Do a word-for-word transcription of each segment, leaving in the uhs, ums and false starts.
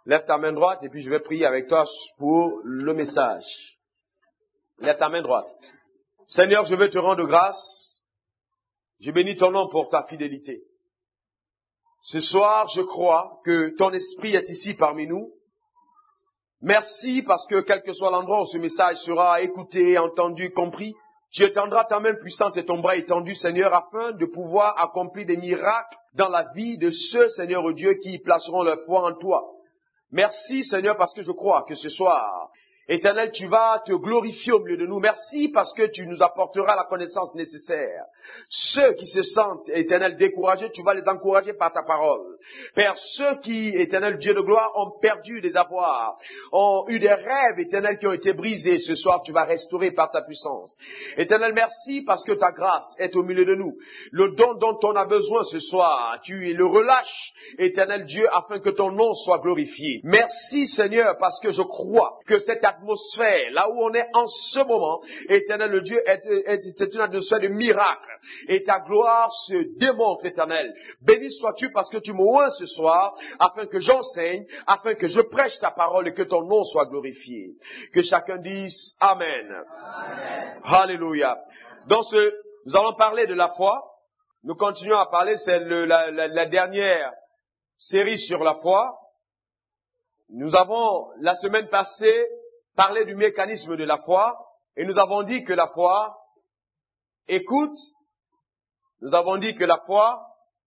Lève ta main droite et puis je vais prier avec toi pour le message. Lève ta main droite. Seigneur, je veux te rendre grâce. Je bénis ton nom pour ta fidélité. Ce soir, je crois que ton esprit est ici parmi nous. Merci parce que quel que soit l'endroit où ce message sera écouté, entendu, compris, tu étendras ta main puissante et ton bras étendu, Seigneur, afin de pouvoir accomplir des miracles dans la vie de ceux, Seigneur Dieu, qui placeront leur foi en toi. Merci, Seigneur, parce que je crois que ce soir, Éternel, tu vas te glorifier au milieu de nous. Merci parce que tu nous apporteras la connaissance nécessaire. Ceux qui se sentent, Éternel, découragés, tu vas les encourager par ta parole. Père, ceux qui, Éternel, Dieu de gloire, ont perdu des avoirs, ont eu des rêves, Éternel, qui ont été brisés, ce soir, tu vas restaurer par ta puissance. Éternel, merci parce que ta grâce est au milieu de nous. Le don dont on a besoin ce soir, tu le relâches, Éternel Dieu, afin que ton nom soit glorifié. Merci, Seigneur, parce que je crois que cette atmosphère, là où on est en ce moment, Éternel le Dieu, est, est, est une atmosphère de miracle. Et ta gloire se démontre, Éternel. Béni sois-tu parce que tu m'oins ce soir, afin que j'enseigne, afin que je prêche ta parole et que ton nom soit glorifié. Que chacun dise Amen. Amen. Alléluia. Dans ce, nous allons parler de la foi. Nous continuons à parler, c'est le, la, la, la dernière série sur la foi. Nous avons, la semaine passée, parlé du mécanisme de la foi, et nous avons dit que la foi écoute, nous avons dit que la foi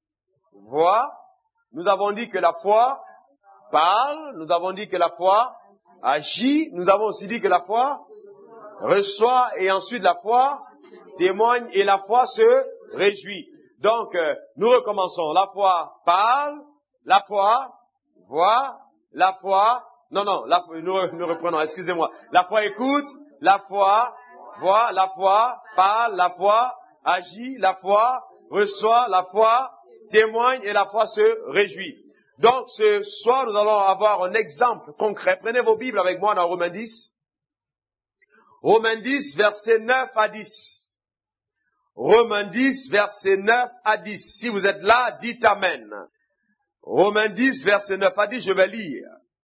voit, nous avons dit que la foi parle, nous avons dit que la foi agit, nous avons aussi dit que la foi reçoit, et ensuite la foi témoigne, et la foi se réjouit. Donc, euh, nous recommençons. La foi parle, la foi voit, la foi, non, non, la, nous, nous reprenons, excusez-moi. La foi écoute, la foi voit, la foi parle, la foi agit, la foi reçoit, la foi témoigne et la foi se réjouit. Donc, ce soir, nous allons avoir un exemple concret. Prenez vos Bibles avec moi dans Romains dix. Romains dix, versets neuf à dix. Romains dix, versets neuf à dix. Si vous êtes là, dites Amen. Romains dix, versets neuf à dix, je vais lire.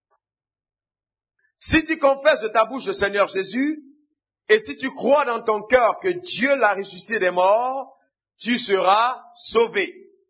Si tu confesses de ta bouche le Seigneur Jésus, et si tu crois dans ton cœur que Dieu l'a ressuscité des morts, tu seras sauvé.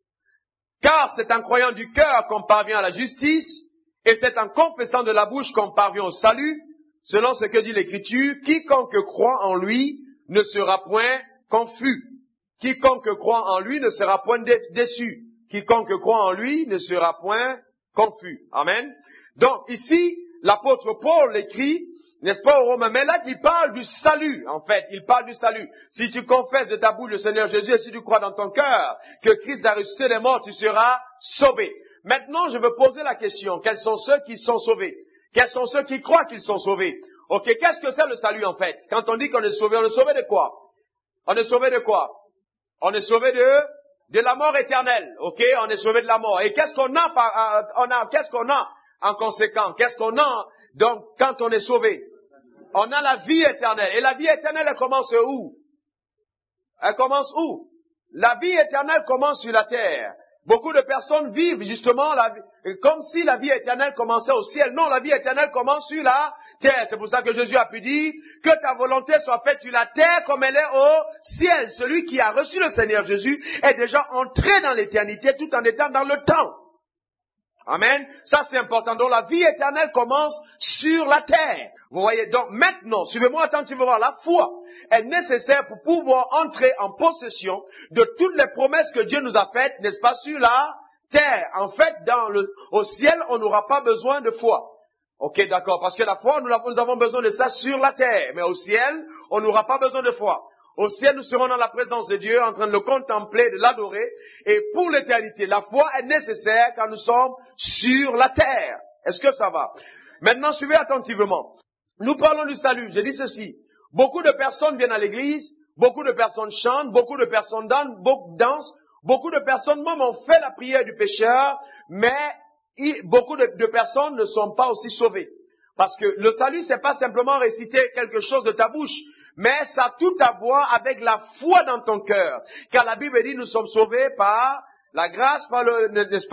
Car c'est en croyant du cœur qu'on parvient à la justice, et c'est en confessant de la bouche qu'on parvient au salut, selon ce que dit l'Écriture, quiconque croit en lui ne sera point confus. Quiconque croit en lui ne sera point déçu. Quiconque croit en lui ne sera point confus. Amen. Donc ici, l'apôtre Paul écrit, n'est-ce pas, aux Romains, mais là, il parle du salut, en fait, il parle du salut. Si tu confesses de ta bouche le Seigneur Jésus et si tu crois dans ton cœur que Christ a ressuscité des morts, tu seras sauvé. Maintenant, je veux poser la question, quels sont ceux qui sont sauvés? Quels sont ceux qui croient qu'ils sont sauvés? Ok, qu'est-ce que c'est le salut, en fait? Quand on dit qu'on est sauvé, on est sauvé de quoi? On est sauvé de quoi? On est sauvé de, de la mort éternelle, ok? On est sauvé de la mort. Et qu'est-ce qu'on a par, on a, qu'est-ce qu'on a en conséquent? Qu'est-ce qu'on a, donc, quand on est sauvé? On a la vie éternelle. Et la vie éternelle, elle commence où? Elle commence où? La vie éternelle commence sur la terre. Beaucoup de personnes vivent justement la vie, comme si la vie éternelle commençait au ciel. Non, la vie éternelle commence sur la terre. C'est pour ça que Jésus a pu dire que ta volonté soit faite sur la terre comme elle est au ciel. Celui qui a reçu le Seigneur Jésus est déjà entré dans l'éternité tout en étant dans le temps. Amen. Ça, c'est important. Donc, la vie éternelle commence sur la terre. Vous voyez, donc maintenant, suivez-moi attentivement, la foi est nécessaire pour pouvoir entrer en possession de toutes les promesses que Dieu nous a faites, n'est-ce pas, sur la terre. En fait, dans le, au ciel, on n'aura pas besoin de foi. Ok, d'accord, parce que la foi, nous, nous avons besoin de ça sur la terre. Mais au ciel, on n'aura pas besoin de foi. Au ciel, nous serons dans la présence de Dieu, en train de le contempler, de l'adorer. Et pour l'éternité, la foi est nécessaire quand nous sommes sur la terre. Est-ce que ça va? Maintenant, suivez attentivement. Nous parlons du salut. Je dis ceci. Beaucoup de personnes viennent à l'église, beaucoup de personnes chantent, beaucoup de personnes dansent, beaucoup, dansent, beaucoup de personnes même ont fait la prière du pécheur, mais il, beaucoup de, de personnes ne sont pas aussi sauvées. Parce que le salut, c'est pas simplement réciter quelque chose de ta bouche, mais ça a tout à voir avec la foi dans ton cœur. Car la Bible dit, nous sommes sauvés par la grâce, par le, n'est-ce pas,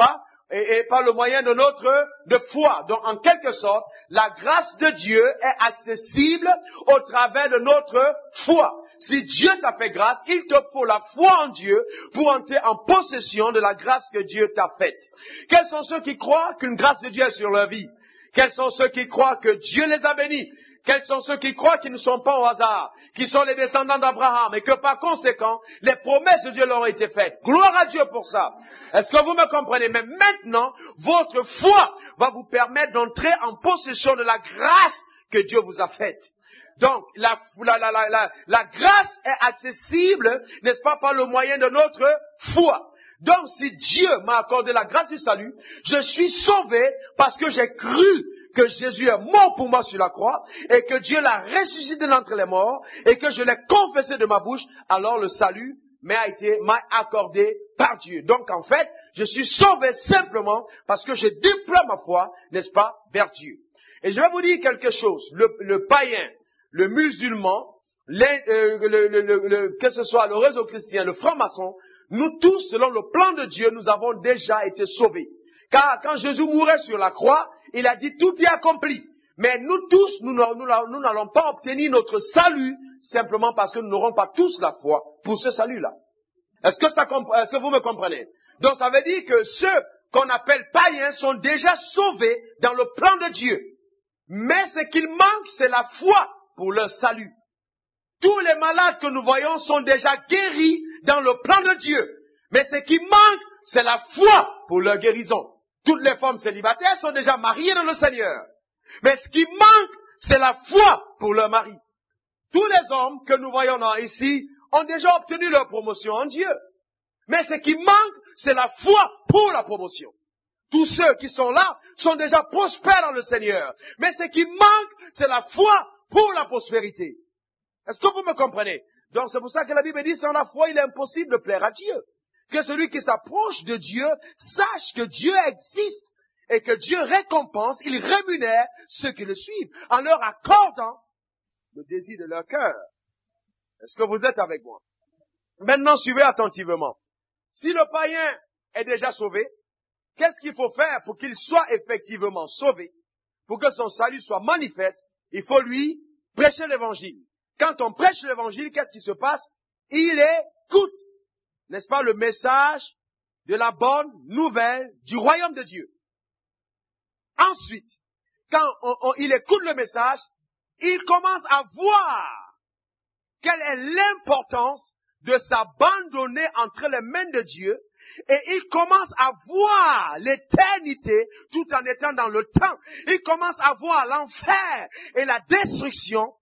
et, et par le moyen de notre de foi. Donc, en quelque sorte, la grâce de Dieu est accessible au travers de notre foi. Si Dieu t'a fait grâce, il te faut la foi en Dieu pour entrer en possession de la grâce que Dieu t'a faite. Quels sont ceux qui croient qu'une grâce de Dieu est sur leur vie? Quels sont ceux qui croient que Dieu les a bénis? Quels sont ceux qui croient qu'ils ne sont pas au hasard, qui sont les descendants d'Abraham et que par conséquent, les promesses de Dieu leur ont été faites? Gloire à Dieu pour ça. Est-ce que vous me comprenez? Mais maintenant, votre foi va vous permettre d'entrer en possession de la grâce que Dieu vous a faite. Donc, la, la, la, la, la, la grâce est accessible, n'est-ce pas, par le moyen de notre foi. Donc, si Dieu m'a accordé la grâce du salut, je suis sauvé parce que j'ai cru que Jésus est mort pour moi sur la croix et que Dieu l'a ressuscité d'entre les morts et que je l'ai confessé de ma bouche, alors le salut m'a été, m'a accordé par Dieu. Donc, en fait, je suis sauvé simplement parce que je déploie ma foi, n'est-ce pas, vers Dieu. Et je vais vous dire quelque chose. Le, le païen, le musulman, les, euh, le, le, le, le, que ce soit le réseau chrétien, le franc-maçon, nous tous, selon le plan de Dieu, nous avons déjà été sauvés. Car quand Jésus mourait sur la croix, il a dit tout est accompli. Mais nous tous, nous n'allons pas obtenir notre salut simplement parce que nous n'aurons pas tous la foi pour ce salut-là. Est-ce que ça, est-ce que vous me comprenez? Donc ça veut dire que ceux qu'on appelle païens sont déjà sauvés dans le plan de Dieu. Mais ce qu'il manque, c'est la foi pour leur salut. Tous les malades que nous voyons sont déjà guéris dans le plan de Dieu. Mais ce qui manque, c'est la foi pour leur guérison. Toutes les femmes célibataires sont déjà mariées dans le Seigneur. Mais ce qui manque, c'est la foi pour leur mari. Tous les hommes que nous voyons ici ont déjà obtenu leur promotion en Dieu. Mais ce qui manque, c'est la foi pour la promotion. Tous ceux qui sont là sont déjà prospères dans le Seigneur. Mais ce qui manque, c'est la foi pour la prospérité. Est-ce que vous me comprenez? Donc c'est pour ça que la Bible dit, sans la foi, il est impossible de plaire à Dieu. Que celui qui s'approche de Dieu sache que Dieu existe et que Dieu récompense, il rémunère ceux qui le suivent en leur accordant le désir de leur cœur. Est-ce que vous êtes avec moi? Maintenant, suivez attentivement. Si le païen est déjà sauvé, qu'est-ce qu'il faut faire pour qu'il soit effectivement sauvé? Pour que son salut soit manifeste, il faut lui prêcher l'évangile. Quand on prêche l'évangile, qu'est-ce qui se passe? Il écoute, n'est-ce pas, le message de la bonne nouvelle du royaume de Dieu. Ensuite, quand on, on, il écoute le message, il commence à voir quelle est l'importance de s'abandonner entre les mains de Dieu, et il commence à voir l'éternité tout en étant dans le temps. Il commence à voir l'enfer et la destruction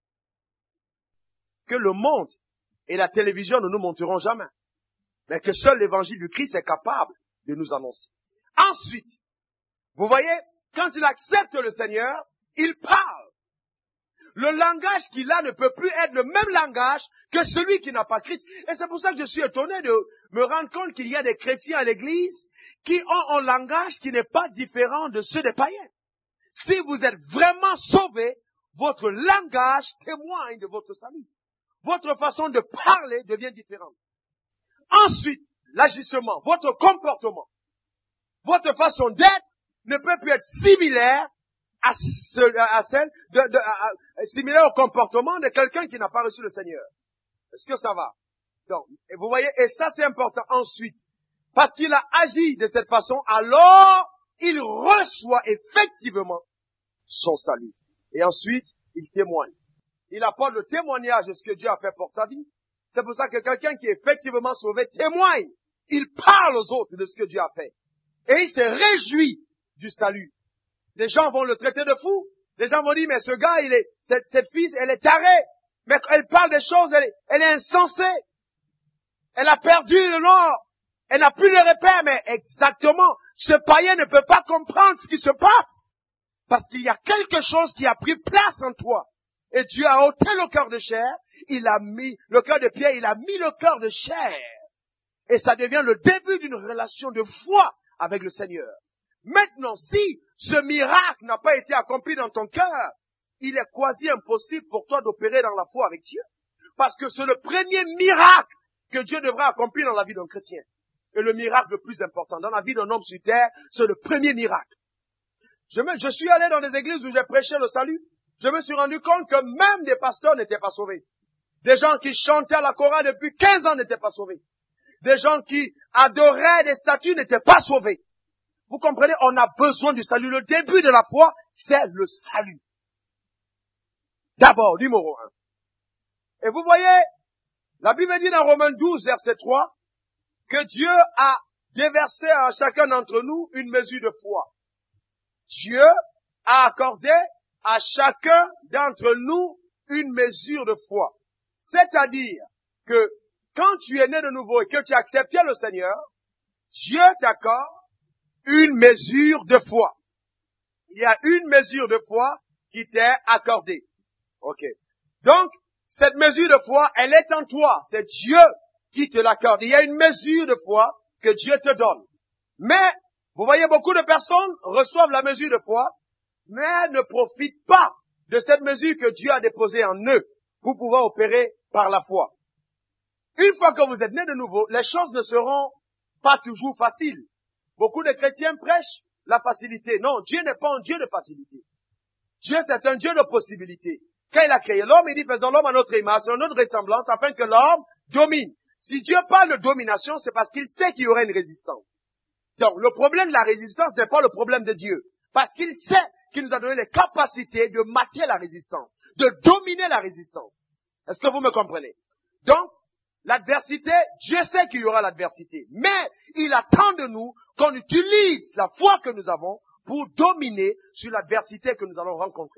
que le monde et la télévision ne nous montreront jamais, mais que seul l'évangile du Christ est capable de nous annoncer. Ensuite, vous voyez, quand il accepte le Seigneur, il parle. Le langage qu'il a ne peut plus être le même langage que celui qui n'a pas Christ. Et c'est pour ça que je suis étonné de me rendre compte qu'il y a des chrétiens à l'église qui ont un langage qui n'est pas différent de ceux des païens. Si vous êtes vraiment sauvés, votre langage témoigne de votre salut. Votre façon de parler devient différente. Ensuite, l'agissement, votre comportement, votre façon d'être ne peut plus être similaire à, ce, à celle de, de à, à, similaire au comportement de quelqu'un qui n'a pas reçu le Seigneur. Est-ce que ça va? Donc, et vous voyez, et ça c'est important ensuite, parce qu'il a agi de cette façon, alors il reçoit effectivement son salut. Et ensuite, il témoigne. Il apporte le témoignage de ce que Dieu a fait pour sa vie. C'est pour ça que quelqu'un qui est effectivement sauvé témoigne. Il parle aux autres de ce que Dieu a fait. Et il se réjouit du salut. Les gens vont le traiter de fou. Les gens vont dire, mais ce gars, il est, cette, cette fille, elle est tarée. Mais elle parle des choses, elle est, elle est insensée. Elle a perdu le nord. Elle n'a plus de repères. Mais exactement, ce païen ne peut pas comprendre ce qui se passe. Parce qu'il y a quelque chose qui a pris place en toi. Et Dieu a ôté le cœur de chair, il a mis le cœur de pierre, il a mis le cœur de chair. Et ça devient le début d'une relation de foi avec le Seigneur. Maintenant, si ce miracle n'a pas été accompli dans ton cœur, il est quasi impossible pour toi d'opérer dans la foi avec Dieu. Parce que c'est le premier miracle que Dieu devra accomplir dans la vie d'un chrétien. est le miracle le plus important. Dans la vie d'un homme sur terre, c'est le premier miracle. Je, me, je suis allé dans des églises où j'ai prêché le salut. Je me suis rendu compte que même des pasteurs n'étaient pas sauvés. Des gens qui chantaient à la chorale depuis quinze ans n'étaient pas sauvés. Des gens qui adoraient des statues n'étaient pas sauvés. Vous comprenez, on a besoin du salut. Le début de la foi, c'est le salut. D'abord, numéro un. Et vous voyez, la Bible dit dans Romains douze, verset trois, que Dieu a déversé à chacun d'entre nous une mesure de foi. Dieu a accordé à chacun d'entre nous une mesure de foi. C'est-à-dire que quand tu es né de nouveau et que tu as accepté le Seigneur, Dieu t'accorde une mesure de foi. Il y a une mesure de foi qui t'est accordée. Ok. Donc, cette mesure de foi, elle est en toi. C'est Dieu qui te l'accorde. Il y a une mesure de foi que Dieu te donne. Mais, vous voyez, beaucoup de personnes reçoivent la mesure de foi, mais ne profitent pas de cette mesure que Dieu a déposée en eux pour pouvoir opérer par la foi. Une fois que vous êtes né de nouveau, les choses ne seront pas toujours faciles. Beaucoup de chrétiens prêchent la facilité. Non, Dieu n'est pas un Dieu de facilité. Dieu, c'est un Dieu de possibilités. Quand il a créé l'homme, il dit, faisons l'homme à notre image, à notre ressemblance, afin que l'homme domine. Si Dieu parle de domination, c'est parce qu'il sait qu'il y aura une résistance. Donc, le problème de la résistance n'est pas le problème de Dieu. Parce qu'il sait qu'il nous a donné les capacités de mater la résistance, de dominer la résistance. Est-ce que vous me comprenez? Donc, l'adversité, Dieu sait qu'il y aura l'adversité. Mais, il attend de nous qu'on utilise la foi que nous avons pour dominer sur l'adversité que nous allons rencontrer.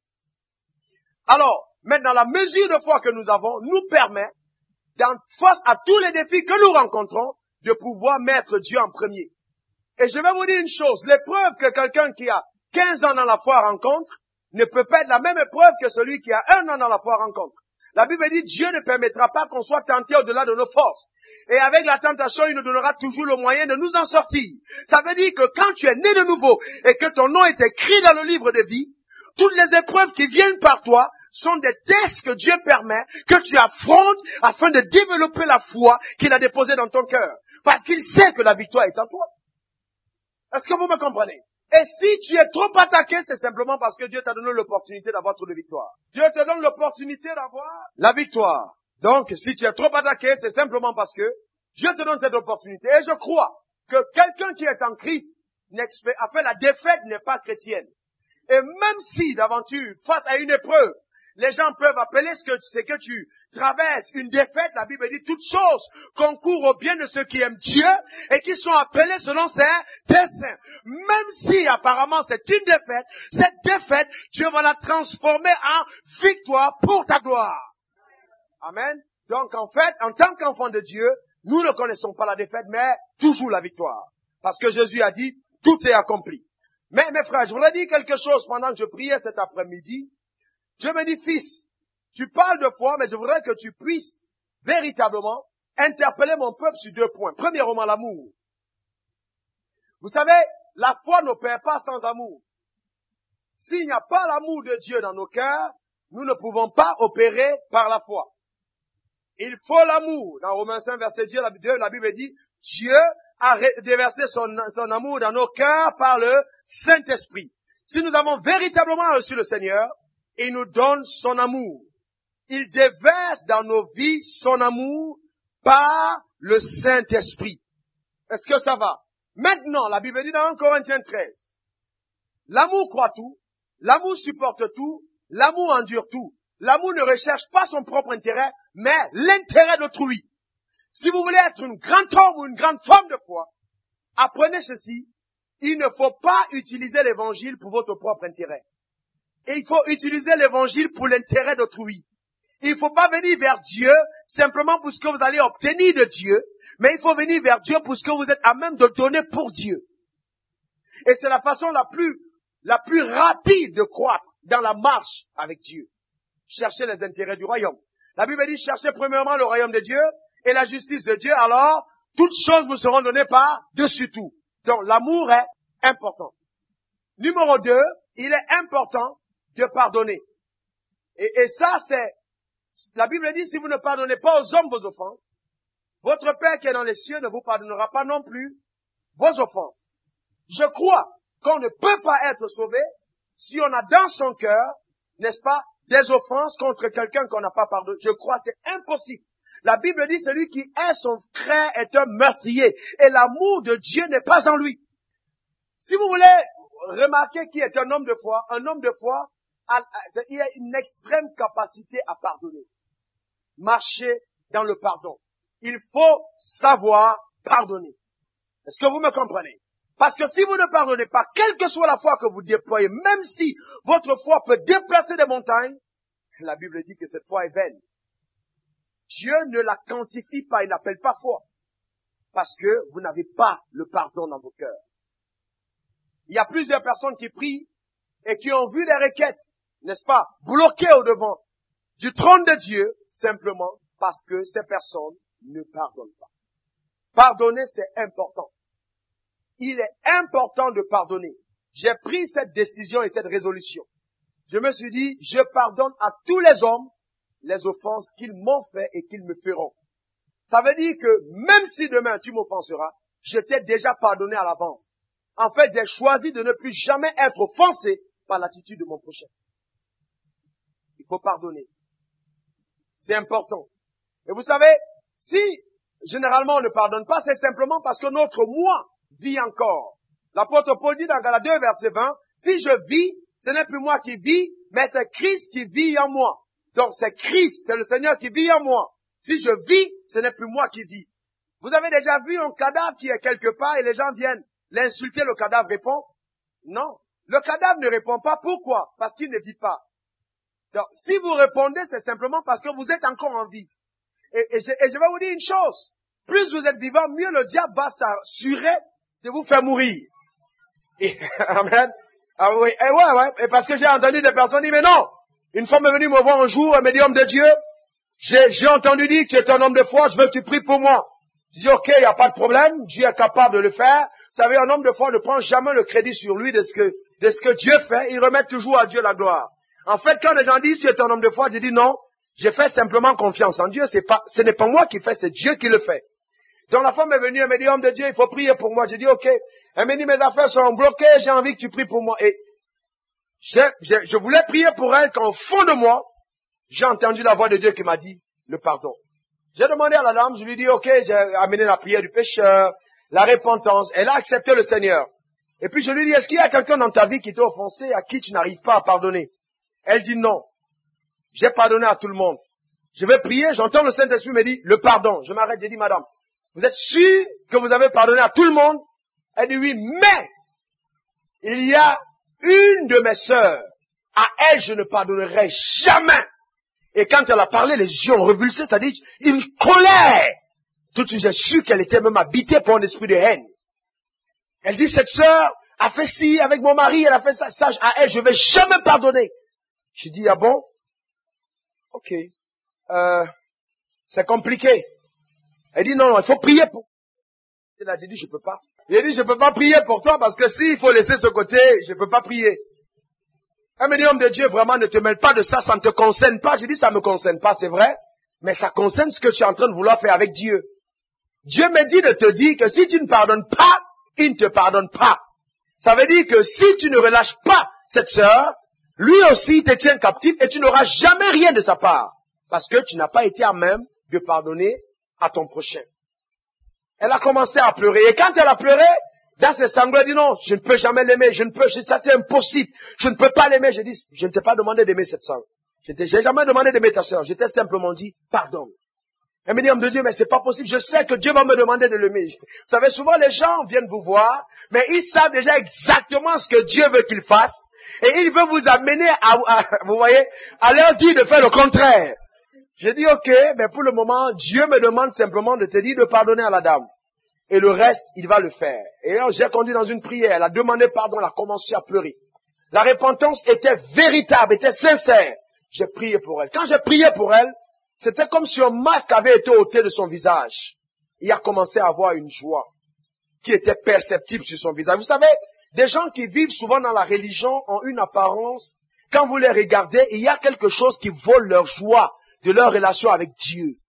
Alors, maintenant, la mesure de foi que nous avons nous permet, dans, face à tous les défis que nous rencontrons, de pouvoir mettre Dieu en premier. Et je vais vous dire une chose, l'épreuve que quelqu'un qui a quinze ans dans la foi rencontre, ne peut pas être la même épreuve que celui qui a un an dans la foi rencontre. La Bible dit, Dieu ne permettra pas qu'on soit tenté au-delà de nos forces. Et avec la tentation, il nous donnera toujours le moyen de nous en sortir. Ça veut dire que quand tu es né de nouveau et que ton nom est écrit dans le livre de vie, toutes les épreuves qui viennent par toi sont des tests que Dieu permet, que tu affrontes afin de développer la foi qu'il a déposée dans ton cœur. Parce qu'il sait que la victoire est en toi. Est-ce que vous me comprenez? Et si tu es trop attaqué, c'est simplement parce que Dieu t'a donné l'opportunité d'avoir trop de victoire. Dieu te donne l'opportunité d'avoir la victoire. Donc, si tu es trop attaqué, c'est simplement parce que Dieu te donne cette opportunité. Et je crois que quelqu'un qui est en Christ, a fait la défaite, n'est pas chrétienne. Et même si, d'aventure, face à une épreuve, les gens peuvent appeler ce que, ce que tu traverses une défaite, la Bible dit toutes choses concourent au bien de ceux qui aiment Dieu et qui sont appelés selon ses desseins. Même si apparemment c'est une défaite, cette défaite, Dieu va la transformer en victoire pour ta gloire. Amen. Donc en fait, en tant qu'enfant de Dieu, nous ne connaissons pas la défaite, mais toujours la victoire. Parce que Jésus a dit, tout est accompli. Mais mes frères, je voudrais dire quelque chose pendant que je priais cet après-midi. Dieu me dit, fils, tu parles de foi, mais je voudrais que tu puisses véritablement interpeller mon peuple sur deux points. Premièrement, l'amour. Vous savez, la foi n'opère pas sans amour. S'il n'y a pas l'amour de Dieu dans nos cœurs, nous ne pouvons pas opérer par la foi. Il faut l'amour. Dans Romains cinq, verset deux, la Bible dit, Dieu a déversé son, son amour dans nos cœurs par le Saint-Esprit. Si nous avons véritablement reçu le Seigneur, il nous donne son amour. Il déverse dans nos vies son amour par le Saint-Esprit. Est-ce que ça va? Maintenant, la Bible dit dans un Corinthiens treize, l'amour croit tout, l'amour supporte tout, l'amour endure tout. L'amour ne recherche pas son propre intérêt, mais l'intérêt d'autrui. Si vous voulez être un grand homme ou une grande femme de foi, apprenez ceci, il ne faut pas utiliser l'évangile pour votre propre intérêt. Et il faut utiliser l'évangile pour l'intérêt d'autrui. Il ne faut pas venir vers Dieu simplement pour ce que vous allez obtenir de Dieu, mais il faut venir vers Dieu pour ce que vous êtes à même de donner pour Dieu. Et c'est la façon la plus, la plus rapide de croître dans la marche avec Dieu. Cherchez les intérêts du royaume. La Bible dit, cherchez premièrement le royaume de Dieu et la justice de Dieu, alors toutes choses vous seront données par dessus tout. Donc l'amour est important. Numéro deux, il est important de pardonner. Et, et ça, c'est, la Bible dit, si vous ne pardonnez pas aux hommes vos offenses, votre Père qui est dans les cieux ne vous pardonnera pas non plus vos offenses. Je crois qu'on ne peut pas être sauvé si on a dans son cœur, n'est-ce pas, des offenses contre quelqu'un qu'on n'a pas pardonné. Je crois que c'est impossible. La Bible dit, celui qui hait son frère est un meurtrier. Et l'amour de Dieu n'est pas en lui. Si vous voulez remarquer qui est un homme de foi, un homme de foi, il a une extrême capacité à pardonner. Marcher dans le pardon. Il faut savoir pardonner. Est-ce que vous me comprenez? Parce que si vous ne pardonnez pas, quelle que soit la foi que vous déployez, même si votre foi peut déplacer des montagnes, la Bible dit que cette foi est vaine. Dieu ne la quantifie pas, il n'appelle pas foi. Parce que vous n'avez pas le pardon dans vos cœurs. Il y a plusieurs personnes qui prient et qui ont vu des requêtes, n'est-ce pas, bloquées au devant du trône de Dieu, simplement parce que ces personnes ne pardonnent pas. Pardonner, c'est important. Il est important de pardonner. J'ai pris cette décision et cette résolution. Je me suis dit, je pardonne à tous les hommes les offenses qu'ils m'ont fait et qu'ils me feront. Ça veut dire que même si demain tu m'offenseras, je t'ai déjà pardonné à l'avance. En fait, j'ai choisi de ne plus jamais être offensé par l'attitude de mon prochain. Il faut pardonner. C'est important. Et vous savez, si généralement on ne pardonne pas, c'est simplement parce que notre moi vit encore. L'apôtre Paul dit dans Galates deux, verset vingt, si je vis, ce n'est plus moi qui vis, mais c'est Christ qui vit en moi. Donc c'est Christ, c'est le Seigneur qui vit en moi. Si je vis, ce n'est plus moi qui vis. Vous avez déjà vu un cadavre qui est quelque part et les gens viennent l'insulter, le cadavre répond? Non. Le cadavre ne répond pas. Pourquoi? Parce qu'il ne vit pas. Donc, si vous répondez, c'est simplement parce que vous êtes encore en vie. Et, et, je, et je vais vous dire une chose. Plus vous êtes vivant, mieux le diable va s'assurer de vous faire mourir. Et, amen. Ah oui, et ouais, ouais. Et parce que j'ai entendu des personnes dire, mais non. Une femme est venue me voir un jour, un médium de Dieu. J'ai, j'ai entendu dire que tu es un homme de foi, je veux que tu pries pour moi. Je dis, ok, il n'y a pas de problème, Dieu est capable de le faire. Vous savez, un homme de foi ne prend jamais le crédit sur lui de ce que, de ce que Dieu fait, il remet toujours à Dieu la gloire. En fait, quand les gens disent, tu es un homme de foi, je dis non, j'ai fait simplement confiance en Dieu, c'est pas, ce n'est pas moi qui fais, c'est Dieu qui le fait. Donc la femme est venue, elle m'a dit, homme de Dieu, il faut prier pour moi. J'ai dit, ok. Elle m'a dit, mes affaires sont bloquées, j'ai envie que tu pries pour moi. Et j'ai, j'ai, je voulais prier pour elle quand au fond de moi, j'ai entendu la voix de Dieu qui m'a dit, le pardon. J'ai demandé à la dame, je lui ai dit, ok, j'ai amené la prière du pécheur, la repentance. Elle a accepté le Seigneur. Et puis je lui ai dit, est-ce qu'il y a quelqu'un dans ta vie qui t'a offensé, à qui tu n'arrives pas à pardonner? Elle dit non. J'ai pardonné à tout le monde. Je vais prier, j'entends le Saint-Esprit me dit, le pardon. Je m'arrête, j'ai dit, madame, vous êtes sûr que vous avez pardonné à tout le monde? Elle dit oui, mais il y a une de mes sœurs, à elle je ne pardonnerai jamais. Et quand elle a parlé, les yeux ont revulsé, c'est-à-dire une colère. Tout de suite, j'ai su qu'elle était même habitée par un esprit de haine. Elle dit, cette sœur a fait ci avec mon mari, elle a fait ça, ça à elle, je ne vais jamais pardonner. Je dis, ah bon? Ok. Euh, c'est compliqué. Elle dit, non, non, il faut prier pour... Elle a dit, je peux pas. Il a dit, je peux pas prier pour toi parce que s'il faut laisser ce côté, je peux pas prier. Un médium de Dieu, vraiment, ne te mêle pas de ça, ça ne te concerne pas. Je dis, ça me concerne pas, c'est vrai, mais ça concerne ce que tu es en train de vouloir faire avec Dieu. Dieu me dit de te dire que si tu ne pardonnes pas, il ne te pardonne pas. Ça veut dire que si tu ne relâches pas cette sœur, lui aussi te tient captif et tu n'auras jamais rien de sa part. Parce que tu n'as pas été à même de pardonner à ton prochain. Elle a commencé à pleurer. Et quand elle a pleuré, dans ses sanglots, elle dit non, je ne peux jamais l'aimer, je ne peux, ça c'est impossible, je ne peux pas l'aimer. Je dis, je ne t'ai pas demandé d'aimer cette sœur. Je n'ai jamais demandé d'aimer ta sœur. Je t'ai simplement dit, pardonne. Elle me dit, homme de Dieu, mais c'est pas possible, je sais que Dieu va me demander de l'aimer. Vous savez, souvent les gens viennent vous voir, mais ils savent déjà exactement ce que Dieu veut qu'ils fassent, et il veut vous amener à, à vous voyez, à leur dire de faire le contraire. Je dis, ok, mais pour le moment, Dieu me demande simplement de te dire de pardonner à la dame. Et le reste, il va le faire. Et alors, j'ai conduit dans une prière, elle a demandé pardon, elle a commencé à pleurer. La repentance était véritable, était sincère. J'ai prié pour elle. Quand j'ai prié pour elle, c'était comme si un masque avait été ôté de son visage. Il a commencé à avoir une joie qui était perceptible sur son visage. Vous savez, des gens qui vivent souvent dans la religion ont une apparence. Quand vous les regardez, il y a quelque chose qui vole leur joie de leur relation avec Dieu.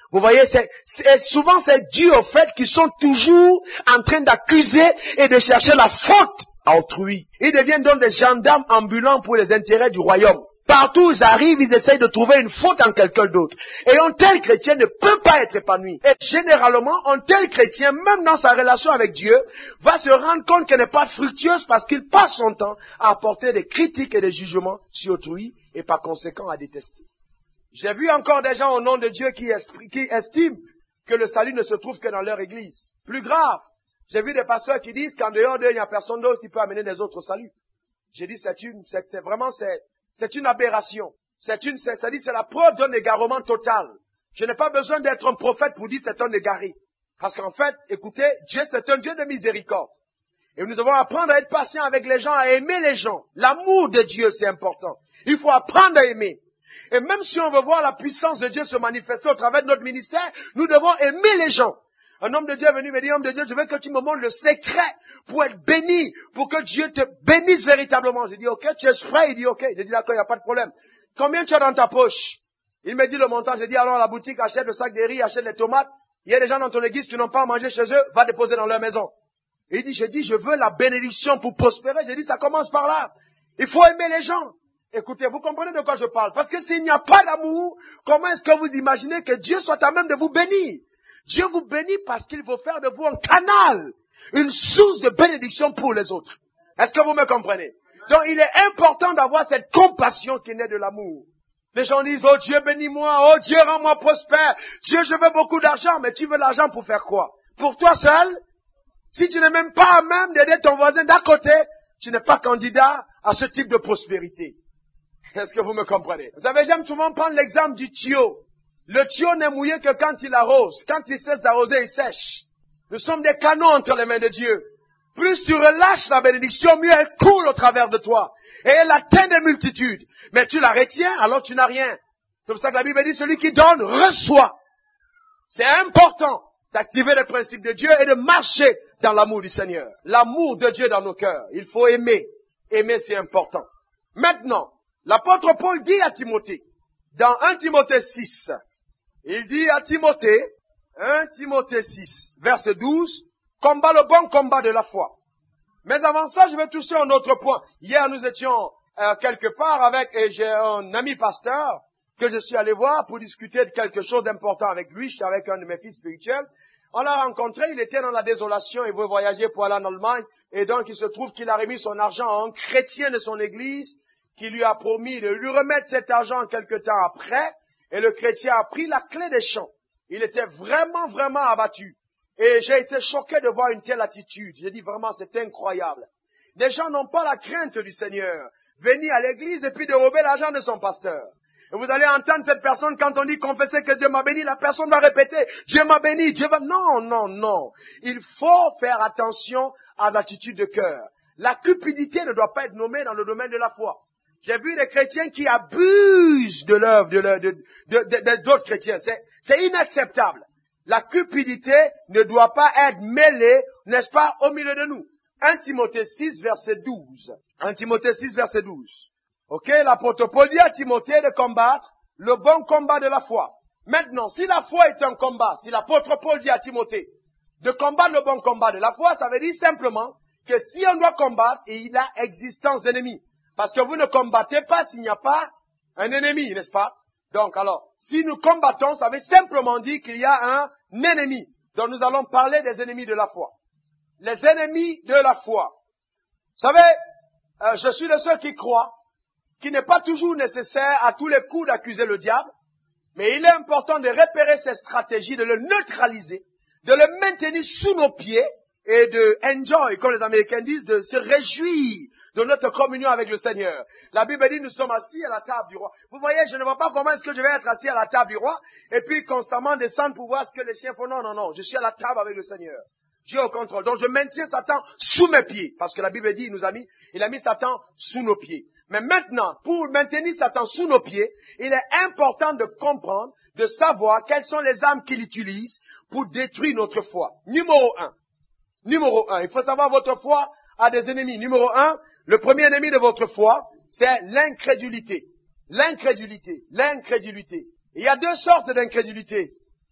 Vous voyez, c'est, c'est, souvent c'est dû au fait qu'ils sont toujours en train d'accuser et de chercher la faute à autrui. Ils deviennent donc des gendarmes ambulants pour les intérêts du royaume. Partout où ils arrivent, ils essayent de trouver une faute en quelqu'un d'autre. Et un tel chrétien ne peut pas être épanoui. Et généralement, un tel chrétien, même dans sa relation avec Dieu, va se rendre compte qu'elle n'est pas fructueuse parce qu'il passe son temps à apporter des critiques et des jugements sur autrui et par conséquent à détester. J'ai vu encore des gens au nom de Dieu qui, qui estiment que le salut ne se trouve que dans leur église. Plus grave, j'ai vu des pasteurs qui disent qu'en dehors d'eux, il n'y a personne d'autre qui peut amener des autres au salut. J'ai dit, c'est une, c'est, c'est vraiment, c'est, c'est une aberration. C'est une, c'est, ça dit, c'est la preuve d'un égarement total. Je n'ai pas besoin d'être un prophète pour dire c'est un égaré. Parce qu'en fait, écoutez, Dieu, c'est un Dieu de miséricorde. Et nous devons apprendre à être patients avec les gens, à aimer les gens. L'amour de Dieu, c'est important. Il faut apprendre à aimer. Et même si on veut voir la puissance de Dieu se manifester au travers de notre ministère, nous devons aimer les gens. Un homme de Dieu est venu me dire, homme de Dieu, je veux que tu me montres le secret pour être béni, pour que Dieu te bénisse véritablement. J'ai dit, ok, tu es prêt? Il dit, ok. J'ai dit, d'accord, il n'y a pas de problème. Combien tu as dans ta poche? Il me dit le montant. J'ai dit, allons à la boutique, achète le sac de riz, achète les tomates. Il y a des gens dans ton église qui n'ont pas à manger chez eux, va déposer dans leur maison. Et il dit, j'ai dit, je veux la bénédiction pour prospérer. J'ai dit, ça commence par là. Il faut aimer les gens. Écoutez, vous comprenez de quoi je parle? Parce que s'il n'y a pas d'amour, comment est-ce que vous imaginez que Dieu soit à même de vous bénir? Dieu vous bénit parce qu'il veut faire de vous un canal, une source de bénédiction pour les autres. Est-ce que vous me comprenez? Donc il est important d'avoir cette compassion qui naît de l'amour. Les gens disent, oh Dieu bénis-moi, oh Dieu rends-moi prospère, Dieu je veux beaucoup d'argent, mais tu veux l'argent pour faire quoi? Pour toi seul? Si tu n'es même pas à même d'aider ton voisin d'à côté, tu n'es pas candidat à ce type de prospérité. Est-ce que vous me comprenez? Vous savez, j'aime souvent prendre l'exemple du tuyau. Le tuyau n'est mouillé que quand il arrose. Quand il cesse d'arroser, il sèche. Nous sommes des canaux entre les mains de Dieu. Plus tu relâches la bénédiction, mieux elle coule au travers de toi. Et elle atteint des multitudes. Mais tu la retiens, alors tu n'as rien. C'est pour ça que la Bible dit, celui qui donne, reçoit. C'est important d'activer les principes de Dieu et de marcher dans l'amour du Seigneur. L'amour de Dieu dans nos cœurs. Il faut aimer. Aimer, c'est important. Maintenant, l'apôtre Paul dit à Timothée, dans un Timothée six, il dit à Timothée, un Timothée six, verset douze, combat le bon combat de la foi. Mais avant ça, je vais toucher un autre point. Hier, nous étions euh, quelque part avec, et j'ai un ami pasteur que je suis allé voir pour discuter de quelque chose d'important avec lui. Je suis avec un de mes fils spirituels. On l'a rencontré, il était dans la désolation, il veut voyager pour aller en Allemagne, et donc il se trouve qu'il a remis son argent à un chrétien de son église, qui lui a promis de lui remettre cet argent quelque temps après, et le chrétien a pris la clé des champs. Il était vraiment, vraiment abattu. Et j'ai été choqué de voir une telle attitude. J'ai dit vraiment, c'est incroyable. Des gens n'ont pas la crainte du Seigneur. Venir à l'église et puis dérober l'argent de son pasteur. Et vous allez entendre cette personne, quand on dit confesser que Dieu m'a béni, la personne va répéter, Dieu m'a béni, Dieu va... Non, non, non. Il faut faire attention à l'attitude de cœur. La cupidité ne doit pas être nommée dans le domaine de la foi. J'ai vu des chrétiens qui abusent de l'œuvre de, de, de, de, d'autres chrétiens. C'est, c'est inacceptable. La cupidité ne doit pas être mêlée, n'est-ce pas, au milieu de nous. un Timothée six, verset douze. un Timothée six, verset douze. Ok, l'apôtre Paul dit à Timothée de combattre le bon combat de la foi. Maintenant, si la foi est un combat, si l'apôtre Paul dit à Timothée de combattre le bon combat de la foi, ça veut dire simplement que si on doit combattre, il y a existence d'ennemis. Parce que vous ne combattez pas s'il n'y a pas un ennemi, n'est-ce pas? Donc alors, si nous combattons, ça veut simplement dire qu'il y a un ennemi. Donc nous allons parler des ennemis de la foi. Les ennemis de la foi. Vous savez, euh, je suis de ceux qui croient qu'il n'est pas toujours nécessaire à tous les coups d'accuser le diable, mais il est important de repérer ses stratégies, de le neutraliser, de le maintenir sous nos pieds et de enjoy, comme les Américains disent, de se réjouir de notre communion avec le Seigneur. La Bible dit, nous sommes assis à la table du roi. Vous voyez, je ne vois pas comment est-ce que je vais être assis à la table du roi et puis constamment descendre pour voir ce que les chiens font. Non, non, non, je suis à la table avec le Seigneur. Dieu au contrôle. Donc je maintiens Satan sous mes pieds. Parce que la Bible dit, il nous a mis, il a mis Satan sous nos pieds. Mais maintenant, pour maintenir Satan sous nos pieds, il est important de comprendre, de savoir quelles sont les armes qu'il utilise pour détruire notre foi. Numéro un. Numéro un. Il faut savoir votre foi a des ennemis. Numéro un. Le premier ennemi de votre foi, c'est l'incrédulité. L'incrédulité. L'incrédulité. Il y a deux sortes d'incrédulité.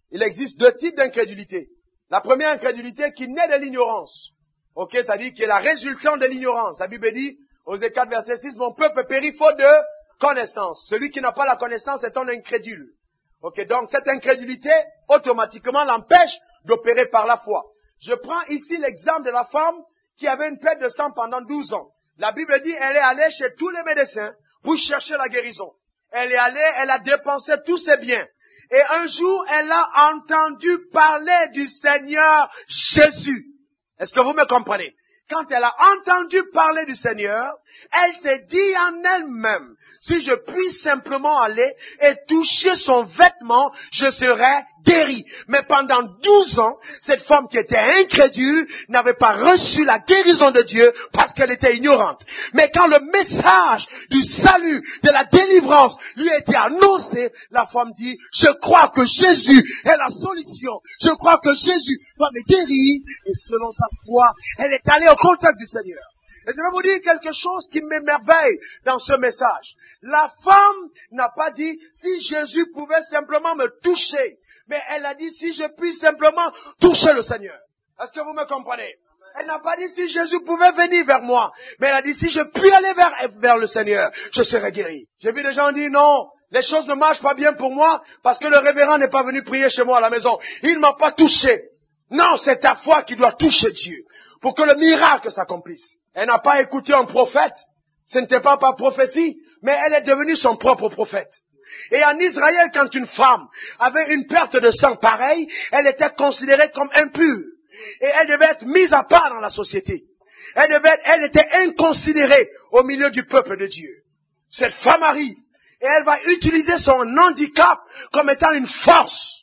il existe deux types d'incrédulité. La première incrédulité qui naît de l'ignorance. Ok, c'est-à-dire qui est la résultante de l'ignorance. La Bible dit, Osée quatre, verset six, mon peuple périt faute de connaissance. Celui qui n'a pas la connaissance est un incrédule. Ok, donc cette incrédulité, automatiquement, l'empêche d'opérer par la foi. Je prends ici l'exemple de la femme qui avait une perte de sang pendant douze ans. La Bible dit, elle est allée chez tous les médecins pour chercher la guérison. Elle est allée, elle a dépensé tous ses biens. Et un jour, elle a entendu parler du Seigneur Jésus. Est-ce que vous me comprenez? Quand elle a entendu parler du Seigneur, elle s'est dit en elle-même, si je puis simplement aller et toucher son vêtement, je serai guérie. Mais pendant douze ans, cette femme qui était incrédule n'avait pas reçu la guérison de Dieu parce qu'elle était ignorante. Mais quand le message du salut, de la délivrance lui a été annoncé, la femme dit, je crois que Jésus est la solution. Je crois que Jésus va me guérir. Et selon sa foi, elle est allée au contact du Seigneur. Et je vais vous dire quelque chose qui m'émerveille dans ce message. La femme n'a pas dit, si Jésus pouvait simplement me toucher, mais elle a dit, si je puis simplement toucher le Seigneur. Est-ce que vous me comprenez? Elle n'a pas dit, si Jésus pouvait venir vers moi, mais elle a dit, si je puis aller vers, vers le Seigneur, je serai guéri. J'ai vu des gens dire, non, les choses ne marchent pas bien pour moi, parce que le révérend n'est pas venu prier chez moi à la maison. Il ne m'a pas touché. Non, c'est ta foi qui doit toucher Dieu, pour que le miracle s'accomplisse. Elle n'a pas écouté un prophète. Ce n'était pas par prophétie, mais elle est devenue son propre prophète. Et en Israël, quand une femme avait une perte de sang pareille, elle était considérée comme impure. Et elle devait être mise à part dans la société. Elle devait être, elle était inconsidérée au milieu du peuple de Dieu. Cette femme arrive, et elle va utiliser son handicap comme étant une force.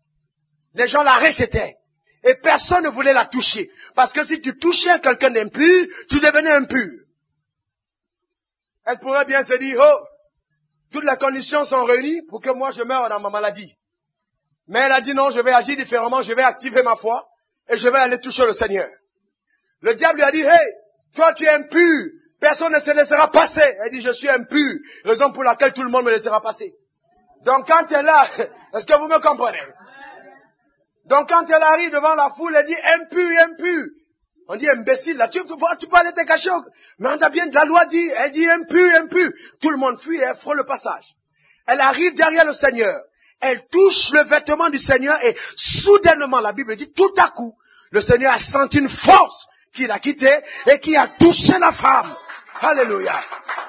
Les gens la rejetaient. Et personne ne voulait la toucher. Parce que si tu touchais quelqu'un d'impur, tu devenais impur. Elle pourrait bien se dire, oh, toutes les conditions sont réunies pour que moi je meure dans ma maladie. Mais elle a dit non, je vais agir différemment, je vais activer ma foi et je vais aller toucher le Seigneur. Le diable lui a dit, hey, toi tu es impur, personne ne se laissera passer. Elle dit, je suis impur, raison pour laquelle tout le monde me laissera passer. Donc quand elle est là, est-ce que vous me comprenez? Donc quand elle arrive devant la foule, elle dit impur, impur. On dit imbécile, là, tu, tu peux aller te cacher. Mais on a bien de la loi dit, elle dit impur, impur. Tout le monde fuit et elle frôle le passage. Elle arrive derrière le Seigneur. Elle touche le vêtement du Seigneur et soudainement, la Bible dit, tout à coup, le Seigneur a senti une force qui l'a quitté et qui a touché la femme. Alléluia.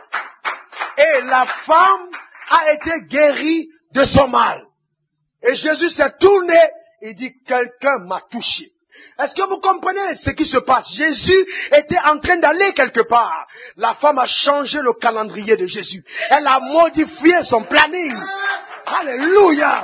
Et la femme a été guérie de son mal. Et Jésus s'est tourné. Il dit, quelqu'un m'a touché. Est-ce que vous comprenez ce qui se passe? Jésus était en train d'aller quelque part. La femme a changé le calendrier de Jésus. Elle a modifié son planning. Alléluia.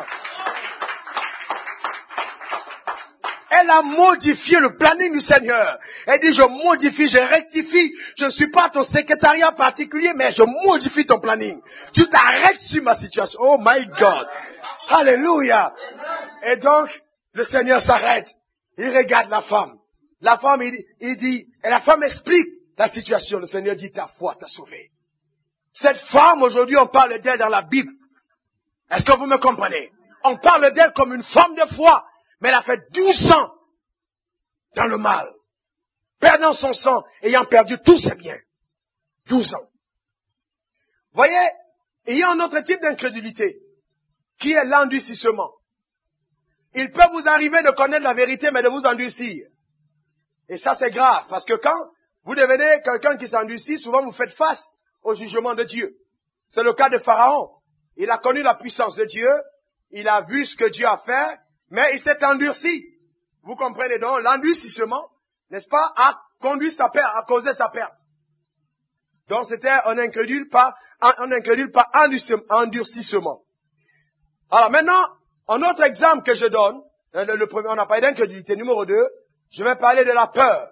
Elle a modifié le planning du Seigneur. Elle dit, je modifie, je rectifie. Je ne suis pas ton secrétariat particulier, mais je modifie ton planning. Tu t'arrêtes sur ma situation. Oh my God. Alléluia. Et donc, le Seigneur s'arrête. Il regarde la femme. La femme, il, il dit, et la femme explique la situation. Le Seigneur dit, ta foi t'a sauvé. Cette femme, aujourd'hui, on parle d'elle dans la Bible. Est-ce que vous me comprenez? On parle d'elle comme une femme de foi. Mais elle a fait douze ans dans le mal. Perdant son sang, ayant perdu tous ses biens. douze ans. Voyez, il y a un autre type d'incrédulité, qui est l'endurcissement. Il peut vous arriver de connaître la vérité, mais de vous endurcir. Et ça, c'est grave, parce que quand vous devenez quelqu'un qui s'endurcit, souvent vous faites face au jugement de Dieu. C'est le cas de Pharaon. Il a connu la puissance de Dieu, il a vu ce que Dieu a fait, mais il s'est endurci. Vous comprenez donc, l'endurcissement, n'est-ce pas, a conduit sa perte, a causé sa perte. Donc c'était un incrédule par, un incrédule par endurcissement. Alors maintenant, un autre exemple que je donne, le, le premier, on a parlé d'incrédulité. Numéro deux, je vais parler de la peur.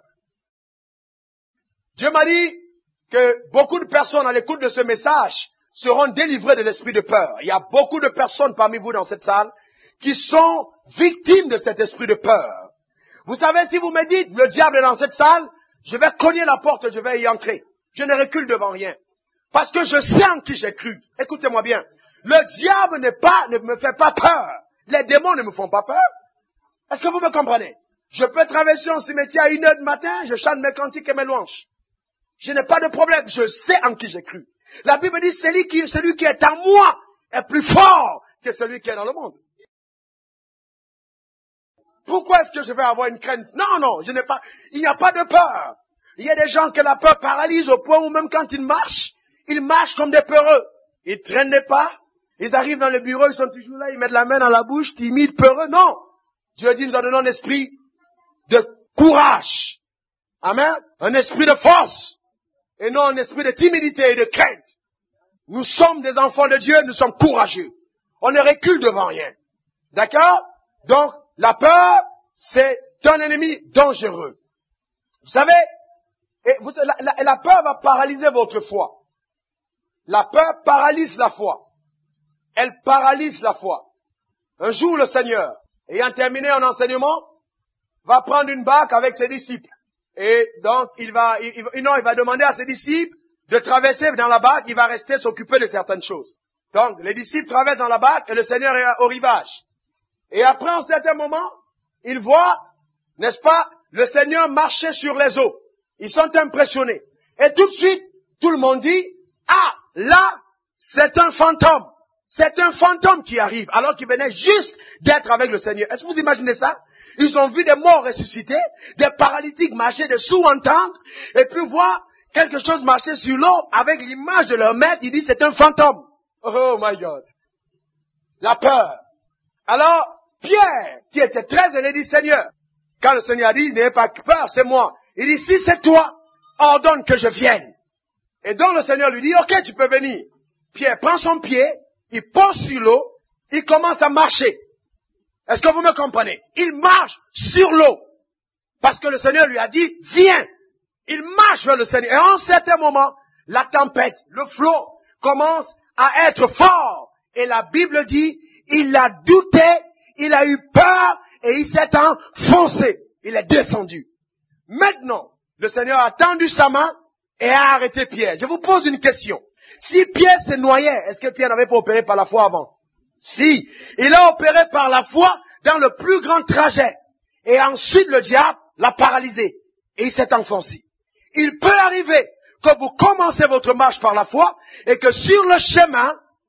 Dieu m'a dit que beaucoup de personnes à l'écoute de ce message seront délivrées de l'esprit de peur. Il y a beaucoup de personnes parmi vous dans cette salle qui sont victimes de cet esprit de peur. Vous savez, si vous me dites, le diable est dans cette salle, je vais cogner la porte, je vais y entrer. Je ne recule devant rien. Parce que je sais en qui j'ai cru. Écoutez-moi bien. Le diable n'est pas, ne me fait pas peur. Les démons ne me font pas peur. Est-ce que vous me comprenez? Je peux traverser un cimetière à une heure du matin, je chante mes cantiques et mes louanges. Je n'ai pas de problème, je sais en qui j'ai cru. La Bible dit, celui qui, celui qui est en moi est plus fort que celui qui est dans le monde. Pourquoi est-ce que je vais avoir une crainte? Non, non, je n'ai pas, il n'y a pas de peur. Il y a des gens que la peur paralyse au point où même quand ils marchent, ils marchent comme des peureux. Ils traînent des pas, ils arrivent dans le bureau, ils sont toujours là, ils mettent la main dans la bouche, timides, peureux. Non! Dieu dit, nous en donnons un esprit de courage. Amen? Un esprit de force. Et non un esprit de timidité et de crainte. Nous sommes des enfants de Dieu, nous sommes courageux. On ne recule devant rien. D'accord? Donc, la peur, c'est un ennemi dangereux. Vous savez, et vous, la, la, la peur va paralyser votre foi. La peur paralyse la foi. Elle paralyse la foi. Un jour, le Seigneur, ayant terminé un enseignement, va prendre une barque avec ses disciples. Et donc, il va, il, il, non, il va demander à ses disciples de traverser dans la barque, il va rester s'occuper de certaines choses. Donc, les disciples traversent dans la barque et le Seigneur est au rivage. Et après un certain moment, ils voient, n'est-ce pas, le Seigneur marcher sur les eaux. Ils sont impressionnés. Et tout de suite, tout le monde dit, ah, là, c'est un fantôme. C'est un fantôme qui arrive, alors qu'il venait juste d'être avec le Seigneur. Est-ce que vous imaginez ça? Ils ont vu des morts ressuscités, des paralytiques marcher, des sourds entendre, et puis voir quelque chose marcher sur l'eau avec l'image de leur maître. Ils disent c'est un fantôme. Oh my God. La peur. Alors, Pierre, qui était très aîné, dit Seigneur, quand le Seigneur a dit, n'ayez pas peur, c'est moi. Il dit, si c'est toi, ordonne que je vienne. Et donc le Seigneur lui dit, ok, tu peux venir. Pierre prend son pied, il pose sur l'eau, il commence à marcher. Est-ce que vous me comprenez? Il marche sur l'eau. Parce que le Seigneur lui a dit, viens. Il marche vers le Seigneur. Et en un certain moment, la tempête, le flot, commence à être fort. Et la Bible dit, il a douté, il a eu peur, et il s'est enfoncé. Il est descendu. Maintenant, le Seigneur a tendu sa main et a arrêté Pierre. Je vous pose une question. Si Pierre se noyait, est-ce que Pierre n'avait pas opéré par la foi avant? Si. Il a opéré par la foi dans le plus grand trajet. Et ensuite, le diable l'a paralysé. Et il s'est enfoncé. Il peut arriver que vous commencez votre marche par la foi et que sur le chemin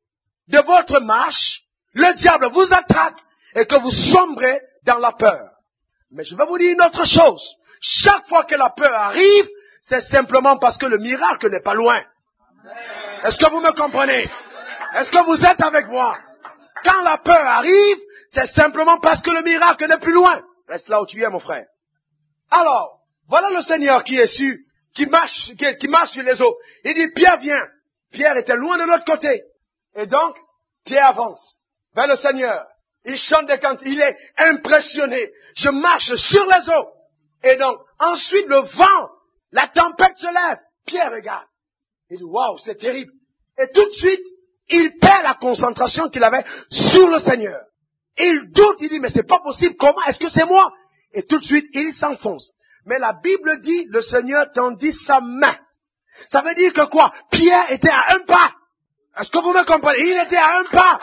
de votre marche, le diable vous attaque et que vous sombrez dans la peur. Mais je vais vous dire une autre chose. Chaque fois que la peur arrive, c'est simplement parce que le miracle n'est pas loin. Est-ce que vous me comprenez? Est-ce que vous êtes avec moi? Quand la peur arrive, c'est simplement parce que le miracle n'est plus loin. Reste là où tu es, mon frère. Alors, voilà le Seigneur qui est su, qui marche, qui, qui marche sur les eaux. Il dit, Pierre, viens. Pierre était loin de l'autre côté. Et donc, Pierre avance vers le Seigneur. Il chante des cantiques. Il est impressionné. Je marche sur les eaux. Et donc, ensuite, le vent, la tempête se lève. Pierre regarde. Il dit, waouh, c'est terrible. Et tout de suite, il perd la concentration qu'il avait sur le Seigneur. Il doute, il dit, mais c'est pas possible, comment, est-ce que c'est moi? Et tout de suite, il s'enfonce. Mais la Bible dit, le Seigneur tendit sa main. Ça veut dire que quoi? Pierre était à un pas. Est-ce que vous me comprenez? Il était à un pas.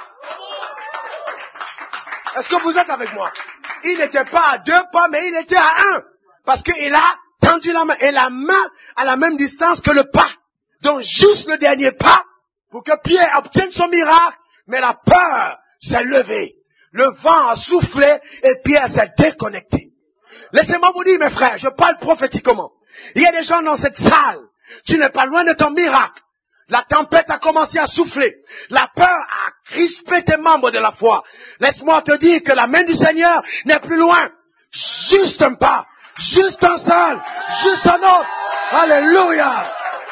Est-ce que vous êtes avec moi? Il n'était pas à deux pas, mais il était à un. Parce qu'il a tendu la main. Et la main à la même distance que le pas. Donc juste le dernier pas pour que Pierre obtienne son miracle. Mais la peur s'est levée. Le vent a soufflé et Pierre s'est déconnecté. Laissez-moi vous dire, mes frères, je parle prophétiquement. Il y a des gens dans cette salle. Tu n'es pas loin de ton miracle. La tempête a commencé à souffler. La peur a crispé tes membres de la foi. Laisse-moi te dire que la main du Seigneur n'est plus loin. Juste un pas. Juste un seul. Juste un autre. Alléluia.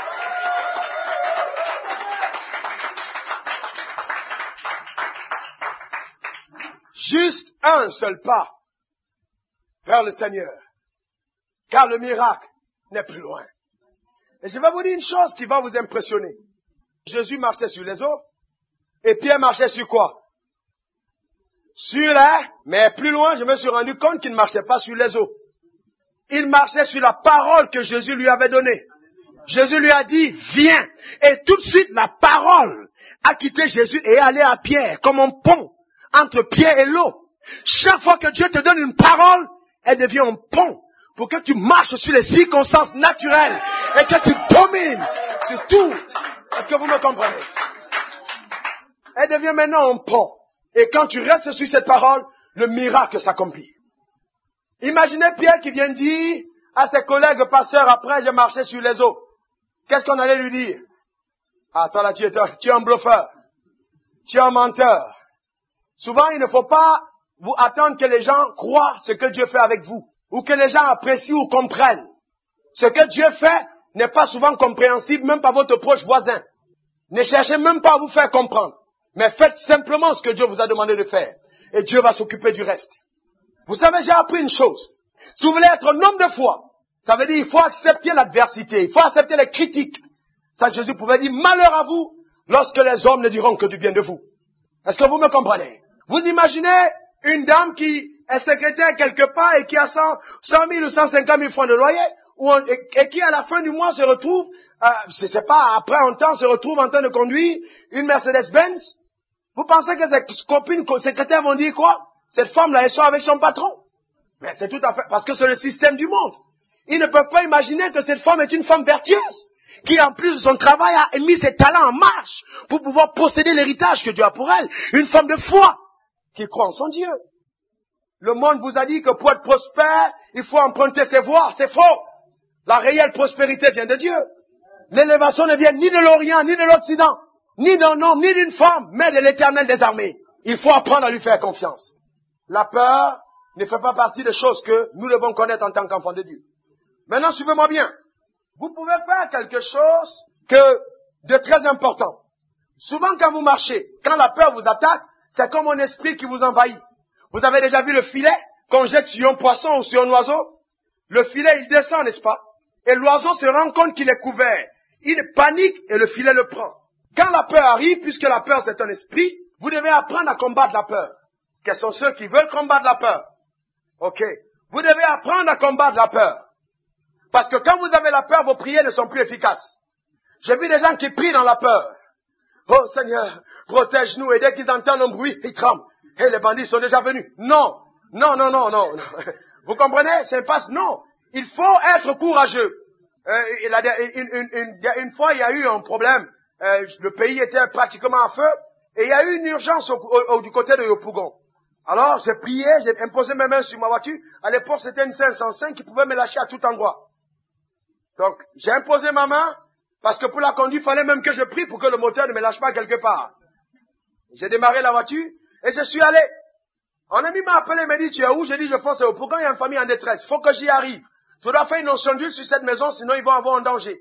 Juste un seul pas vers le Seigneur. Car le miracle n'est plus loin. Et je vais vous dire une chose qui va vous impressionner. Jésus marchait sur les eaux. Et Pierre marchait sur quoi? Sur les... Mais plus loin, je me suis rendu compte qu'il ne marchait pas sur les eaux. Il marchait sur la parole que Jésus lui avait donnée. Jésus lui a dit, viens. Et tout de suite, la parole a quitté Jésus et est allée à Pierre comme un pont entre Pierre et l'eau. Chaque fois que Dieu te donne une parole, elle devient un pont pour que tu marches sur les circonstances naturelles et que tu domines sur tout. Est-ce que vous me comprenez? Elle devient maintenant un pont. Et quand tu restes sur cette parole, le miracle s'accomplit. Imaginez Pierre qui vient dire à ses collègues pasteurs, après j'ai marché sur les eaux. Qu'est-ce qu'on allait lui dire? Ah, toi là, tu es, tu es un bluffeur. Tu es un menteur. Souvent, il ne faut pas vous attendre que les gens croient ce que Dieu fait avec vous. Ou que les gens apprécient ou comprennent. Ce que Dieu fait n'est pas souvent compréhensible, même par votre proche voisin. Ne cherchez même pas à vous faire comprendre. Mais faites simplement ce que Dieu vous a demandé de faire. Et Dieu va s'occuper du reste. Vous savez, j'ai appris une chose. Si vous voulez être un homme de foi, ça veut dire qu'il faut accepter l'adversité, il faut accepter les critiques. Ça, Jésus pouvait dire, malheur à vous, lorsque les hommes ne diront que du bien de vous. Est-ce que vous me comprenez? Vous imaginez une dame qui est secrétaire quelque part et qui a cent mille ou cent cinquante mille francs de loyer, ou on, et, et qui à la fin du mois se retrouve, euh, je sais pas, après un temps se retrouve en train de conduire une Mercedes-Benz. Vous pensez que ses copines secrétaires vont dire quoi? Cette femme-là, elle sort avec son patron. Mais c'est tout à fait, parce que c'est le système du monde. Ils ne peuvent pas imaginer que cette femme est une femme vertueuse, qui en plus de son travail a mis ses talents en marche pour pouvoir posséder l'héritage que Dieu a pour elle. Une femme de foi, qui croit en son Dieu. Le monde vous a dit que pour être prospère, il faut emprunter ses voies. C'est faux. La réelle prospérité vient de Dieu. L'élévation ne vient ni de l'Orient, ni de l'Occident, ni d'un homme, ni d'une femme, mais de l'Éternel des armées. Il faut apprendre à lui faire confiance. La peur ne fait pas partie des choses que nous devons connaître en tant qu'enfants de Dieu. Maintenant, suivez-moi bien. Vous pouvez faire quelque chose que de très important. Souvent, quand vous marchez, quand la peur vous attaque, c'est comme un esprit qui vous envahit. Vous avez déjà vu le filet qu'on jette sur un poisson ou sur un oiseau? Le filet, il descend, n'est-ce pas? Et l'oiseau se rend compte qu'il est couvert. Il panique et le filet le prend. Quand la peur arrive, puisque la peur c'est un esprit, vous devez apprendre à combattre la peur. Quels sont ceux qui veulent combattre la peur? Ok. Vous devez apprendre à combattre la peur. Parce que quand vous avez la peur, vos prières ne sont plus efficaces. J'ai vu des gens qui prient dans la peur. Oh Seigneur, protège-nous. Et dès qu'ils entendent un bruit, ils tremblent. Et les bandits sont déjà venus. Non, non, non, non, non. Vous comprenez? C'est pas, non. Il faut être courageux. Euh, il a, une, une, une, une fois, il y a eu un problème. Euh, le pays était pratiquement en feu. Et il y a eu une urgence au, au, au, du côté de Yopougon. Alors, j'ai prié, j'ai imposé mes mains sur ma voiture. À l'époque, c'était une cinq cent cinq qui pouvait me lâcher à tout endroit. Donc, j'ai imposé ma main, parce que pour la conduire, il fallait même que je prie pour que le moteur ne me lâche pas quelque part. J'ai démarré la voiture, et je suis allé. Un ami m'a appelé, il m'a dit, tu es où? J'ai dit, je fonce au Pougon, il y a une famille en détresse. Il faut que j'y arrive. Tu dois faire une notion d'huile sur cette maison, sinon ils vont avoir un danger.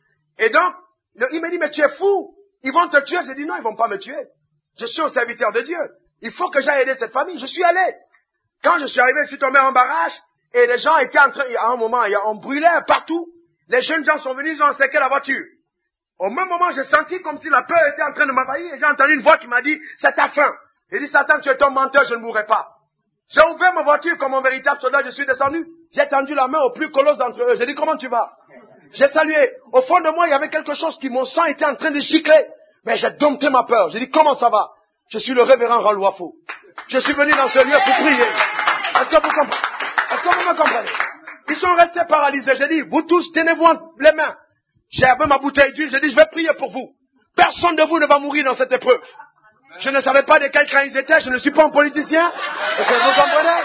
Et donc, le, il m'a dit, mais tu es fou. Ils vont te tuer. J'ai dit, non, ils vont pas me tuer. Je suis un serviteur de Dieu. Il faut que j'aille aider cette famille. Je suis allé. Quand je suis arrivé, je suis tombé en barrage, et les gens étaient en train, à un moment, il y a, on brûlait partout. Les jeunes gens sont venus, ils ont encerclé la voiture. Au même moment, j'ai senti comme si la peur était en train de m'envahir, et j'ai entendu une voix qui m'a dit, c'est ta fin. J'ai dit, Satan, tu es un menteur, je ne mourrai pas. J'ai ouvert ma voiture comme un véritable soldat, je suis descendu. J'ai tendu la main au plus colosse d'entre eux. J'ai dit, comment tu vas? J'ai salué. Au fond de moi, il y avait quelque chose qui, mon sang était en train de gicler. Mais j'ai dompté ma peur. J'ai dit, comment ça va? Je suis le révérend Raoul Wafo. Je suis venu dans ce lieu pour prier. Est-ce que vous comprenez? Est-ce que vous me comprenez? Ils sont restés paralysés. J'ai dit, vous tous, tenez-vous les mains. J'ai amené ma bouteille d'huile. J'ai dit, je vais prier pour vous. Personne de vous ne va mourir dans cette épreuve. Je ne savais pas de quel cran ils étaient. Je ne suis pas un politicien. Est-ce que vous comprenez?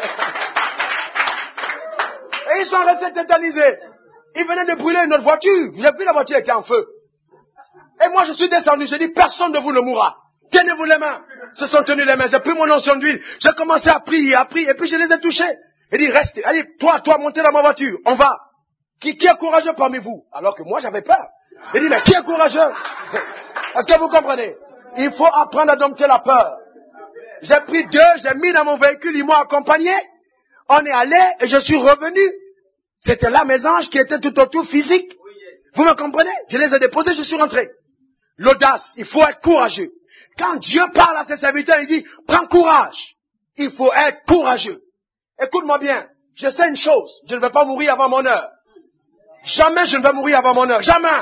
Et ils sont restés tétanisés. Ils venaient de brûler une autre voiture. J'ai vu la voiture qui est en feu. Et moi, je suis descendu. J'ai dit, personne de vous ne mourra. Tenez-vous les mains. Se sont tenus les mains. J'ai pris mon onction d'huile. J'ai commencé à prier, à prier. Et puis je les ai touchés. Il dit, restez. Allez, toi, toi, montez dans ma voiture. On va. Qui, qui est courageux parmi vous? Alors que moi, j'avais peur. Il dit, mais qui est courageux? Est-ce que vous comprenez? Il faut apprendre à dompter la peur. J'ai pris deux, j'ai mis dans mon véhicule, ils m'ont accompagné. On est allé et je suis revenu. C'était là mes anges qui étaient tout autour physique. Vous me comprenez? Je les ai déposés, je suis rentré. L'audace, il faut être courageux. Quand Dieu parle à ses serviteurs, il dit, prends courage. Il faut être courageux. Écoute-moi bien, je sais une chose, je ne vais pas mourir avant mon heure. Jamais je ne vais mourir avant mon heure, jamais.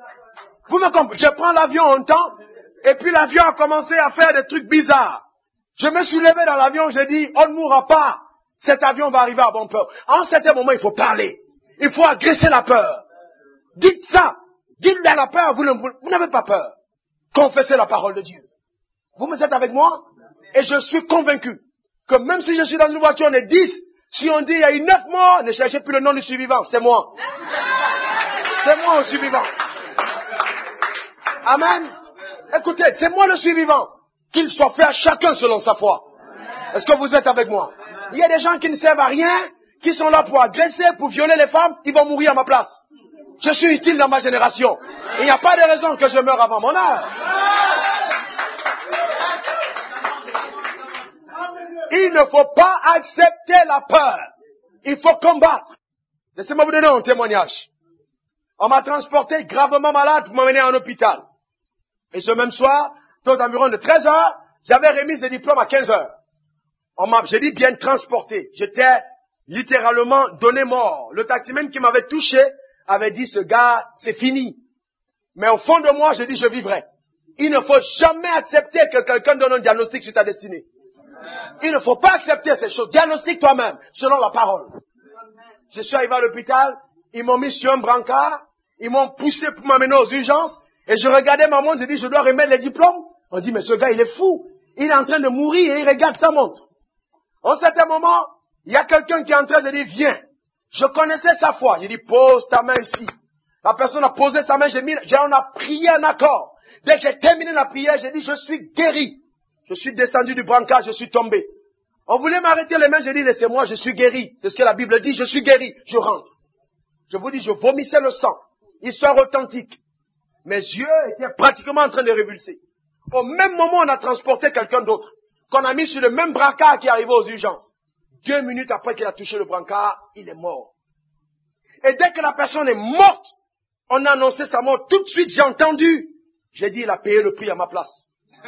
Vous me comprenez? Je prends l'avion un temps, et puis l'avion a commencé à faire des trucs bizarres. Je me suis levé dans l'avion, j'ai dit, on ne mourra pas. Cet avion va arriver à bon port. En certain moment, il faut parler. Il faut agresser la peur. Dites ça. Dites-le à la peur, vous, ne, vous n'avez pas peur. Confessez la parole de Dieu. Vous me êtes avec moi? Et je suis convaincu que même si je suis dans une voiture, on est dix. Si on dit il y a eu neuf morts, ne cherchez plus le nom du survivant. C'est moi. C'est moi le survivant. Amen. Écoutez, c'est moi le survivant. Qu'il soit fait à chacun selon sa foi. Est-ce que vous êtes avec moi? Il y a des gens qui ne servent à rien, qui sont là pour agresser, pour violer les femmes, ils vont mourir à ma place. Je suis utile dans ma génération. Il n'y a pas de raison que je meure avant mon heure. Il ne faut pas accepter la peur. Il faut combattre. Laissez-moi vous donner un témoignage. On m'a transporté gravement malade pour m'emmener en hôpital. Et ce même soir, aux environs de treize heures, j'avais remis des diplômes à quinze heures. On m'a, j'ai dit bien transporté. J'étais littéralement donné mort. Le taximène qui m'avait touché avait dit, ce gars, c'est fini. Mais au fond de moi, j'ai dit, je vivrai. Il ne faut jamais accepter que quelqu'un donne un diagnostic sur ta destinée. Il ne faut pas accepter ces choses. Diagnostique toi-même, selon la parole. Je suis arrivé à l'hôpital, ils m'ont mis sur un brancard, ils m'ont poussé pour m'amener aux urgences, et je regardais ma montre, j'ai dit, je dois remettre les diplômes. On dit, mais ce gars, il est fou. Il est en train de mourir et il regarde sa montre. En certain moment, il y a quelqu'un qui est entré, j'ai dit, viens. Je connaissais sa foi. J'ai dit, pose ta main ici. La personne a posé sa main, j'ai mis, j'ai, on a prié un accord. Dès que j'ai terminé la prière, j'ai dit, je suis guéri. Je suis descendu du brancard, je suis tombé. On voulait m'arrêter les mains, j'ai dit, laissez-moi, je suis guéri. C'est ce que la Bible dit, je suis guéri. Je rentre. Je vous dis, je vomissais le sang. Histoire authentique. Mes yeux étaient pratiquement en train de révulser. Au même moment, on a transporté quelqu'un d'autre, qu'on a mis sur le même brancard qui arrivait aux urgences. Deux minutes après qu'il a touché le brancard, il est mort. Et dès que la personne est morte, on a annoncé sa mort. Tout de suite, j'ai entendu. J'ai dit, il a payé le prix à ma place.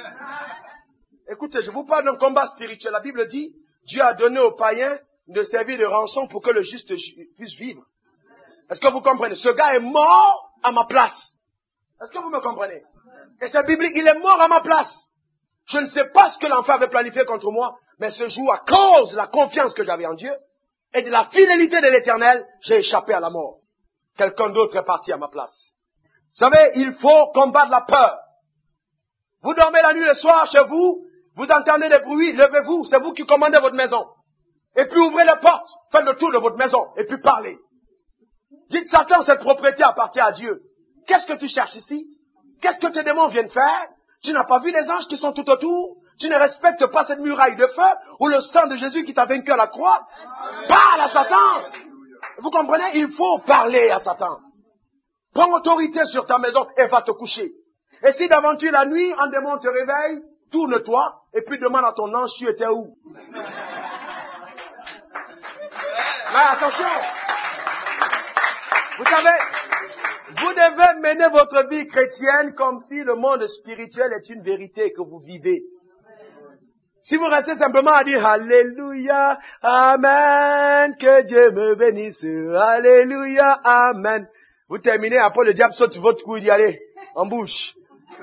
Écoutez, je vous parle d'un combat spirituel. La Bible dit, Dieu a donné aux païens de servir de rançon pour que le juste puisse vivre. Est-ce que vous comprenez? Ce gars est mort à ma place. Est-ce que vous me comprenez? Et c'est biblique, il est mort à ma place. Je ne sais pas ce que l'enfer avait planifié contre moi, mais ce jour, à cause de la confiance que j'avais en Dieu et de la fidélité de l'Éternel, j'ai échappé à la mort. Quelqu'un d'autre est parti à ma place. Vous savez, il faut combattre la peur. Vous dormez la nuit le soir chez vous, vous entendez des bruits, levez-vous, c'est vous qui commandez votre maison. Et puis ouvrez les portes, faites le tour de votre maison, et puis parlez. Dites, Satan, cette propriété appartient à Dieu. Qu'est-ce que tu cherches ici? Qu'est-ce que tes démons viennent faire? Tu n'as pas vu les anges qui sont tout autour? Tu ne respectes pas cette muraille de feu ou le sang de Jésus qui t'a vaincu à la croix? Parle à Satan! Vous comprenez? Il faut parler à Satan. Prends autorité sur ta maison et va te coucher. Et si d'aventure la nuit, un démon te réveille, tourne-toi et puis demande à ton ange, tu étais où? Mais attention! Vous savez, vous devez mener votre vie chrétienne comme si le monde spirituel est une vérité que vous vivez. Si vous restez simplement à dire Alléluia, Amen, que Dieu me bénisse, Alléluia, Amen. Vous terminez, après le diable saute sur votre cou et dit allez, en bouche.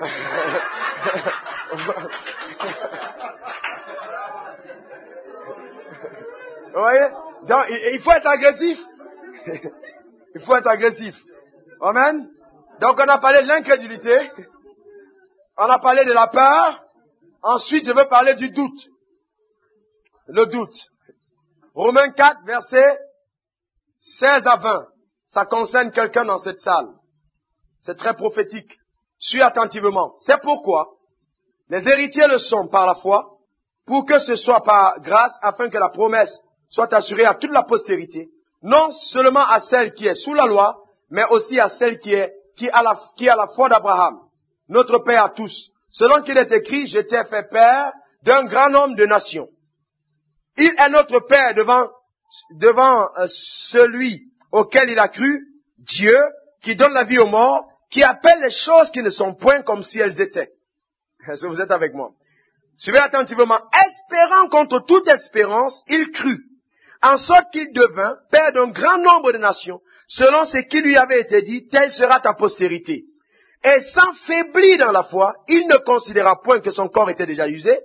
Vous voyez? Donc, il faut être agressif. Il faut être agressif. Amen. Donc on a parlé de l'incrédulité. On a parlé de la peur. Ensuite, je veux parler du doute. Le doute. Romains quatre, versets seize à vingt. Ça concerne quelqu'un dans cette salle. C'est très prophétique. Suis attentivement. C'est pourquoi les héritiers le sont par la foi, pour que ce soit par grâce, afin que la promesse soit assurée à toute la postérité, non seulement à celle qui est sous la loi, mais aussi à celle qui est, qui a la, qui a la foi d'Abraham, notre Père à tous. Selon qu'il est écrit, je t'ai fait père d'un grand nombre de nations. Il est notre Père devant, devant euh, celui auquel il a cru, Dieu, qui donne la vie aux morts, qui appelle les choses qui ne sont point comme si elles étaient. Est-ce que vous êtes avec moi? Suivez attentivement. Espérant contre toute espérance, il crut, en sorte qu'il devint père d'un grand nombre de nations, selon ce qui lui avait été dit, telle sera ta postérité. Et sans faiblir dans la foi, il ne considéra point que son corps était déjà usé,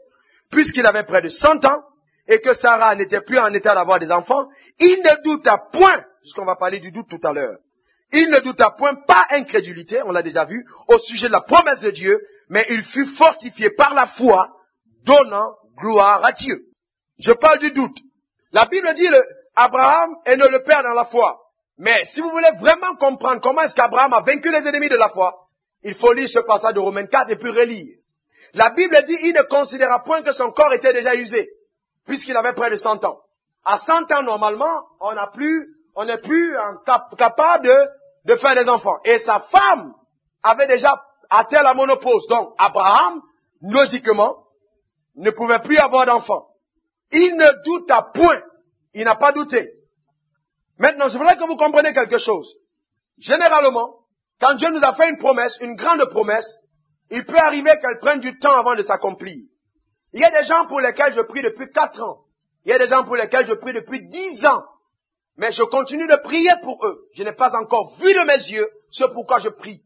puisqu'il avait près de cent ans, et que Sarah n'était plus en état d'avoir des enfants, il ne douta point, puisqu'on va parler du doute tout à l'heure, il ne douta point, pas incrédulité, on l'a déjà vu, au sujet de la promesse de Dieu, mais il fut fortifié par la foi, donnant gloire à Dieu. Je parle du doute. La Bible dit le, Abraham est le père dans la foi. Mais si vous voulez vraiment comprendre comment est-ce qu'Abraham a vaincu les ennemis de la foi, il faut lire ce passage de Romains quatre et puis relire. La Bible dit il ne considéra point que son corps était déjà usé, puisqu'il avait près de cent ans. À cent ans, normalement, on n'a plus, on n'est plus cap- capable de, de faire des enfants. Et sa femme avait déjà atteint la ménopause. Donc, Abraham, logiquement, ne pouvait plus avoir d'enfants. Il ne douta point. Il n'a pas douté. Maintenant, je voudrais que vous compreniez quelque chose. Généralement, quand Dieu nous a fait une promesse, une grande promesse, il peut arriver qu'elle prenne du temps avant de s'accomplir. Il y a des gens pour lesquels je prie depuis quatre ans. Il y a des gens pour lesquels je prie depuis dix ans. Mais je continue de prier pour eux. Je n'ai pas encore vu de mes yeux ce pourquoi je prie.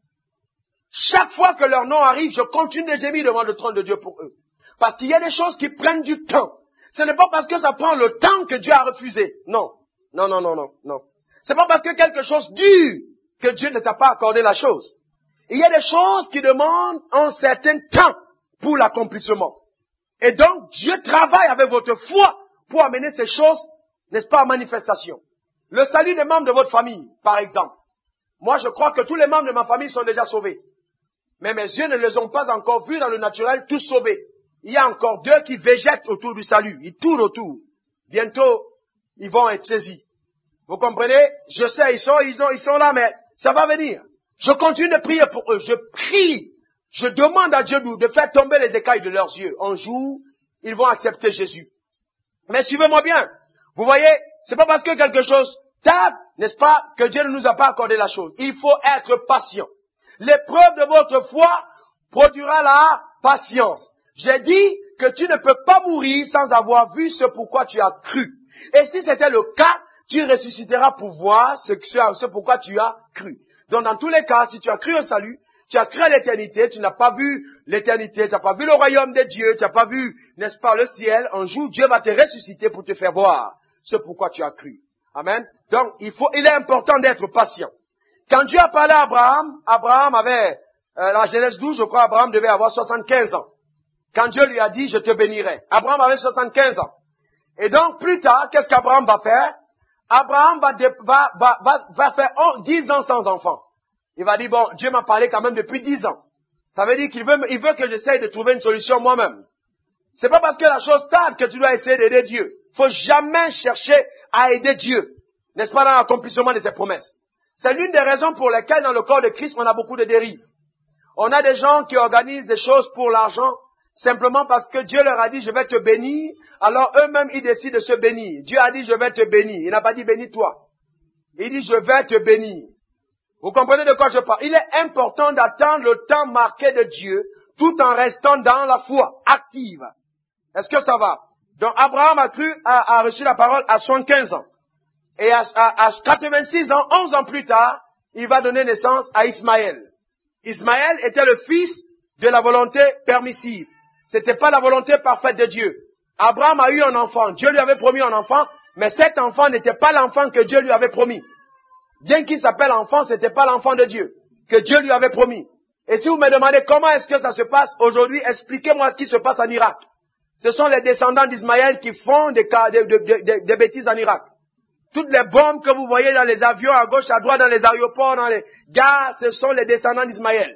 Chaque fois que leur nom arrive, je continue de gémir devant le trône de Dieu pour eux. Parce qu'il y a des choses qui prennent du temps. Ce n'est pas parce que ça prend le temps que Dieu a refusé. Non. Non, non, non, non, non. C'est pas parce que quelque chose dure que Dieu ne t'a pas accordé la chose. Il y a des choses qui demandent un certain temps pour l'accomplissement. Et donc, Dieu travaille avec votre foi pour amener ces choses, n'est-ce pas, en manifestation. Le salut des membres de votre famille, par exemple. Moi, je crois que tous les membres de ma famille sont déjà sauvés. Mais mes yeux ne les ont pas encore vus dans le naturel, tous sauvés. Il y a encore deux qui végètent autour du salut. Ils tournent autour. Bientôt, ils vont être saisis. Vous comprenez? Je sais, ils sont, ils, ont, ils sont là, mais ça va venir. Je continue de prier pour eux. Je prie. Je demande à Dieu de faire tomber les écailles de leurs yeux. Un jour, ils vont accepter Jésus. Mais suivez-moi bien. Vous voyez, c'est pas parce que quelque chose tarde, n'est-ce pas, que Dieu ne nous a pas accordé la chose. Il faut être patient. L'épreuve de votre foi produira la patience. J'ai dit que tu ne peux pas mourir sans avoir vu ce pourquoi tu as cru. Et si c'était le cas, tu ressusciteras pour voir ce, ce pourquoi tu as cru. Donc dans tous les cas, si tu as cru au salut, tu as cru à l'éternité, tu n'as pas vu l'éternité, tu n'as pas vu le royaume de Dieu, tu n'as pas vu, n'est-ce pas, le ciel, un jour Dieu va te ressusciter pour te faire voir ce pourquoi tu as cru. Amen. Donc il faut, il est important d'être patient. Quand Dieu a parlé à Abraham, Abraham avait, euh, la Genèse douze, je crois, Abraham devait avoir soixante-quinze ans. Quand Dieu lui a dit, je te bénirai. Abraham avait soixante-quinze ans. Et donc, plus tard, qu'est-ce qu'Abraham va faire? Abraham va, va, va, va, va faire dix ans sans enfant. Il va dire, bon, Dieu m'a parlé quand même depuis dix ans. Ça veut dire qu'il veut, il veut que j'essaye de trouver une solution moi-même. C'est pas parce que la chose tarde que tu dois essayer d'aider Dieu. Faut jamais chercher à aider Dieu. N'est-ce pas, dans l'accomplissement de ses promesses. C'est l'une des raisons pour lesquelles dans le corps de Christ, on a beaucoup de dérives. On a des gens qui organisent des choses pour l'argent, simplement parce que Dieu leur a dit, je vais te bénir, alors eux-mêmes, ils décident de se bénir. Dieu a dit, je vais te bénir. Il n'a pas dit, bénis-toi. Il dit, je vais te bénir. Vous comprenez de quoi je parle? Il est important d'attendre le temps marqué de Dieu, tout en restant dans la foi active. Est-ce que ça va? Donc, Abraham a cru, a, a reçu la parole à soixante-quinze ans. Et à, à, à quatre-vingt-six ans, onze ans plus tard, il va donner naissance à Ismaël. Ismaël était le fils de la volonté permissive. C'était pas la volonté parfaite de Dieu. Abraham a eu un enfant. Dieu lui avait promis un enfant, mais cet enfant n'était pas l'enfant que Dieu lui avait promis. Bien qu'il s'appelle enfant, c'était pas l'enfant de Dieu que Dieu lui avait promis. Et si vous me demandez comment est-ce que ça se passe aujourd'hui, expliquez-moi ce qui se passe en Irak. Ce sont les descendants d'Ismaël qui font des, des, des, des, des bêtises en Irak. Toutes les bombes que vous voyez dans les avions, à gauche, à droite, dans les aéroports, dans les gares, ce sont les descendants d'Ismaël.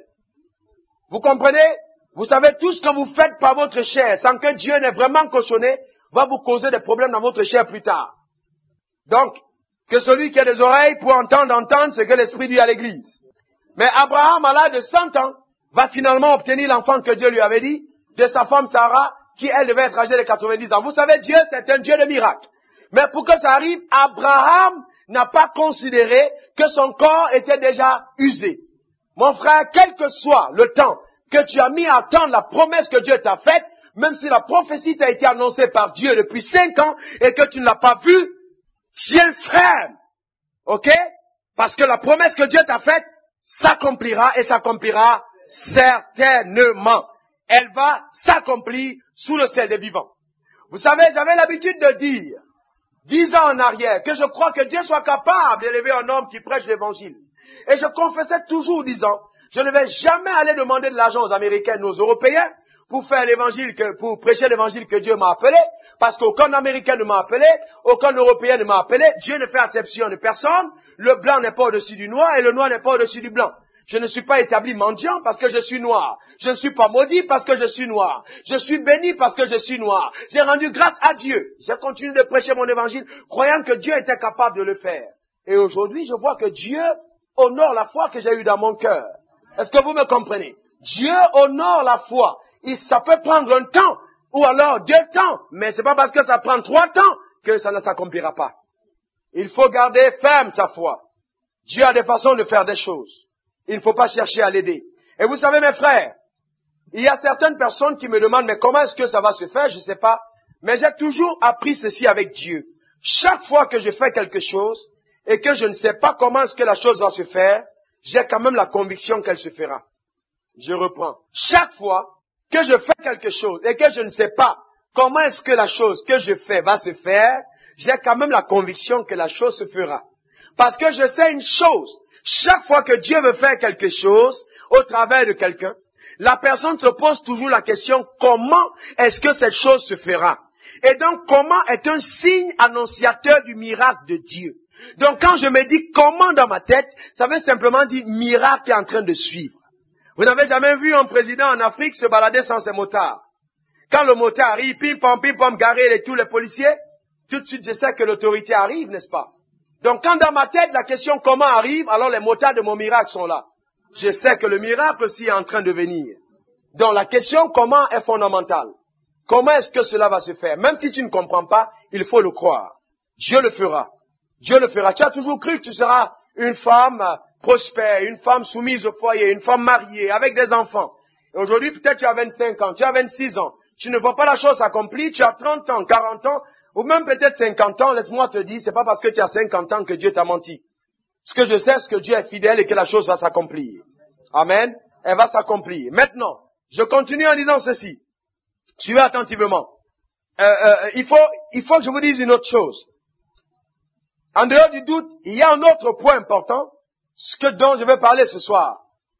Vous comprenez? Vous savez, tout ce que vous faites par votre chair, sans que Dieu n'ait vraiment cautionné, va vous causer des problèmes dans votre chair plus tard. Donc, que celui qui a des oreilles pour entendre, entendre ce que l'Esprit dit à l'Église. Mais Abraham, à l'âge de cent ans, va finalement obtenir l'enfant que Dieu lui avait dit, de sa femme Sarah, qui elle devait être âgée de quatre-vingt-dix ans. Vous savez, Dieu, c'est un Dieu de miracles. Mais pour que ça arrive, Abraham n'a pas considéré que son corps était déjà usé. Mon frère, quel que soit le temps que tu as mis à attendre la promesse que Dieu t'a faite, même si la prophétie t'a été annoncée par Dieu depuis cinq ans et que tu ne l'as pas vue, tiens ferme. Ok? Parce que la promesse que Dieu t'a faite s'accomplira et s'accomplira certainement. elle va s'accomplir sous le ciel des vivants. Vous savez, j'avais l'habitude de dire, dix ans en arrière, que je crois que Dieu soit capable d'élever un homme qui prêche l'évangile. Et je confessais toujours disant, je ne vais jamais aller demander de l'argent aux Américains, aux Européens, pour faire l'évangile, que, pour prêcher l'évangile que Dieu m'a appelé, parce qu'aucun Américain ne m'a appelé, aucun Européen ne m'a appelé, Dieu ne fait exception de personne, le blanc n'est pas au-dessus du noir et le noir n'est pas au-dessus du blanc. Je ne suis pas établi mendiant parce que je suis noir. Je ne suis pas maudit parce que je suis noir. Je suis béni parce que je suis noir. J'ai rendu grâce à Dieu. J'ai continué de prêcher mon évangile, croyant que Dieu était capable de le faire. Et aujourd'hui, je vois que Dieu honore la foi que j'ai eue dans mon cœur. Est-ce que vous me comprenez? Dieu honore la foi. Et ça peut prendre un temps, ou alors deux temps, mais c'est pas parce que ça prend trois temps que ça ne s'accomplira pas. Il faut garder ferme sa foi. Dieu a des façons de faire des choses. Il ne faut pas chercher à l'aider. Et vous savez, mes frères, il y a certaines personnes qui me demandent, mais comment est-ce que ça va se faire? Je ne sais pas. Mais j'ai toujours appris ceci avec Dieu. Chaque fois que je fais quelque chose, et que je ne sais pas comment est-ce que la chose va se faire, j'ai quand même la conviction qu'elle se fera. Je reprends. Chaque fois que je fais quelque chose et que je ne sais pas comment est-ce que la chose que je fais va se faire, j'ai quand même la conviction que la chose se fera. Parce que je sais une chose, chaque fois que Dieu veut faire quelque chose au travers de quelqu'un, la personne se pose toujours la question, comment est-ce que cette chose se fera? Et donc, comment est un signe annonciateur du miracle de Dieu? Donc, quand je me dis comment dans ma tête, ça veut simplement dire miracle est en train de suivre. Vous n'avez jamais vu un président en Afrique se balader sans ses motards. Quand le motard arrive, pim pam pim pam, garé et tous les policiers, tout de suite je sais que l'autorité arrive, n'est-ce pas? Donc quand dans ma tête la question comment arrive, alors les motards de mon miracle sont là. Je sais que le miracle aussi est en train de venir. Donc la question comment est fondamentale. Comment est-ce que cela va se faire? Même si tu ne comprends pas, il faut le croire. Dieu le fera. Dieu le fera. Tu as toujours cru que tu seras une femme prospère, une femme soumise au foyer, une femme mariée, avec des enfants. Et aujourd'hui, peut-être tu as vingt-cinq ans, tu as vingt-six ans. Tu ne vois pas la chose accomplie, tu as trente ans, quarante ans, ou même peut-être cinquante ans. Laisse-moi te dire, c'est pas parce que tu as cinquante ans que Dieu t'a menti. Ce que je sais, c'est que Dieu est fidèle et que la chose va s'accomplir. Amen. Elle va s'accomplir. Maintenant, je continue en disant ceci. Suivez attentivement. Euh, euh, il faut, il faut que je vous dise une autre chose. En dehors du doute, il y a un autre point important, ce que dont je vais parler ce soir.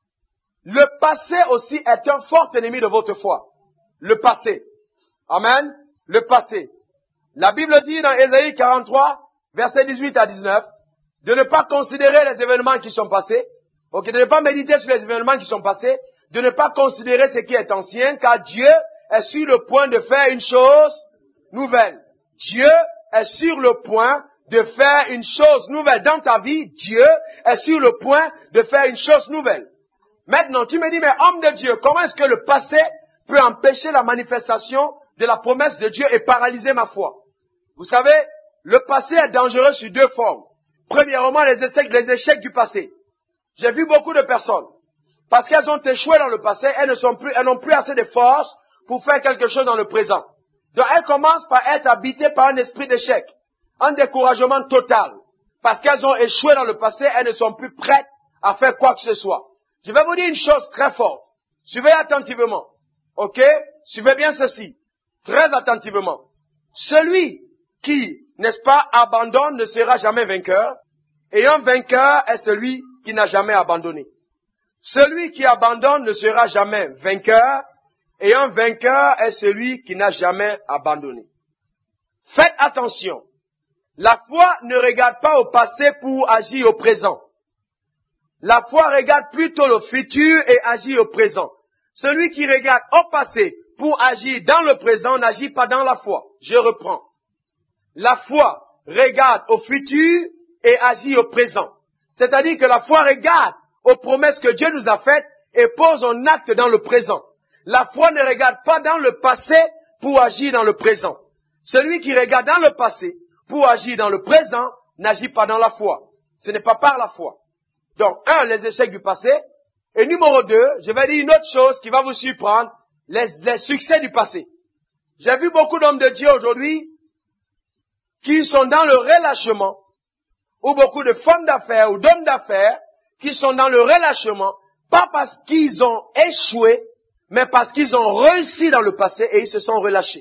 Le passé aussi est un fort ennemi de votre foi. Le passé. Amen. Le passé. La Bible dit dans Ésaïe quarante-trois, versets dix-huit à dix-neuf, de ne pas considérer les événements qui sont passés, ok, de ne pas méditer sur les événements qui sont passés, de ne pas considérer ce qui est ancien, car Dieu est sur le point de faire une chose nouvelle. Dieu est sur le point de faire une chose nouvelle. Dans ta vie, Dieu est sur le point de faire une chose nouvelle. Maintenant, tu me dis, mais homme de Dieu, comment est-ce que le passé peut empêcher la manifestation de la promesse de Dieu et paralyser ma foi? Vous savez, le passé est dangereux sur deux formes. Premièrement, les échecs, les échecs du passé. J'ai vu beaucoup de personnes, parce qu'elles ont échoué dans le passé, elles ne sont plus, elles n'ont plus assez de force pour faire quelque chose dans le présent. Donc elles commencent par être habitées par un esprit d'échec. Un découragement total. Parce qu'elles ont échoué dans le passé, elles ne sont plus prêtes à faire quoi que ce soit. Je vais vous dire une chose très forte. Suivez attentivement. Ok? Suivez bien ceci. Très attentivement. Celui qui, n'est-ce pas, abandonne ne sera jamais vainqueur. Et un vainqueur est celui qui n'a jamais abandonné. Celui qui abandonne ne sera jamais vainqueur. Et un vainqueur est celui qui n'a jamais abandonné. Faites attention. La foi ne regarde pas au passé pour agir au présent. La foi regarde plutôt le futur et agit au présent. Celui qui regarde au passé pour agir dans le présent n'agit pas dans la foi. Je reprends. La foi regarde au futur et agit au présent. C'est-à-dire que la foi regarde aux promesses que Dieu nous a faites et pose un acte dans le présent. La foi ne regarde pas dans le passé pour agir dans le présent. Celui qui regarde dans le passé pour agir dans le présent, n'agit pas dans la foi. Ce n'est pas par la foi. Donc, un, les échecs du passé. Et numéro deux, je vais dire une autre chose qui va vous surprendre, les, les succès du passé. J'ai vu beaucoup d'hommes de Dieu aujourd'hui qui sont dans le relâchement, ou beaucoup de femmes d'affaires ou d'hommes d'affaires qui sont dans le relâchement, pas parce qu'ils ont échoué, mais parce qu'ils ont réussi dans le passé et ils se sont relâchés.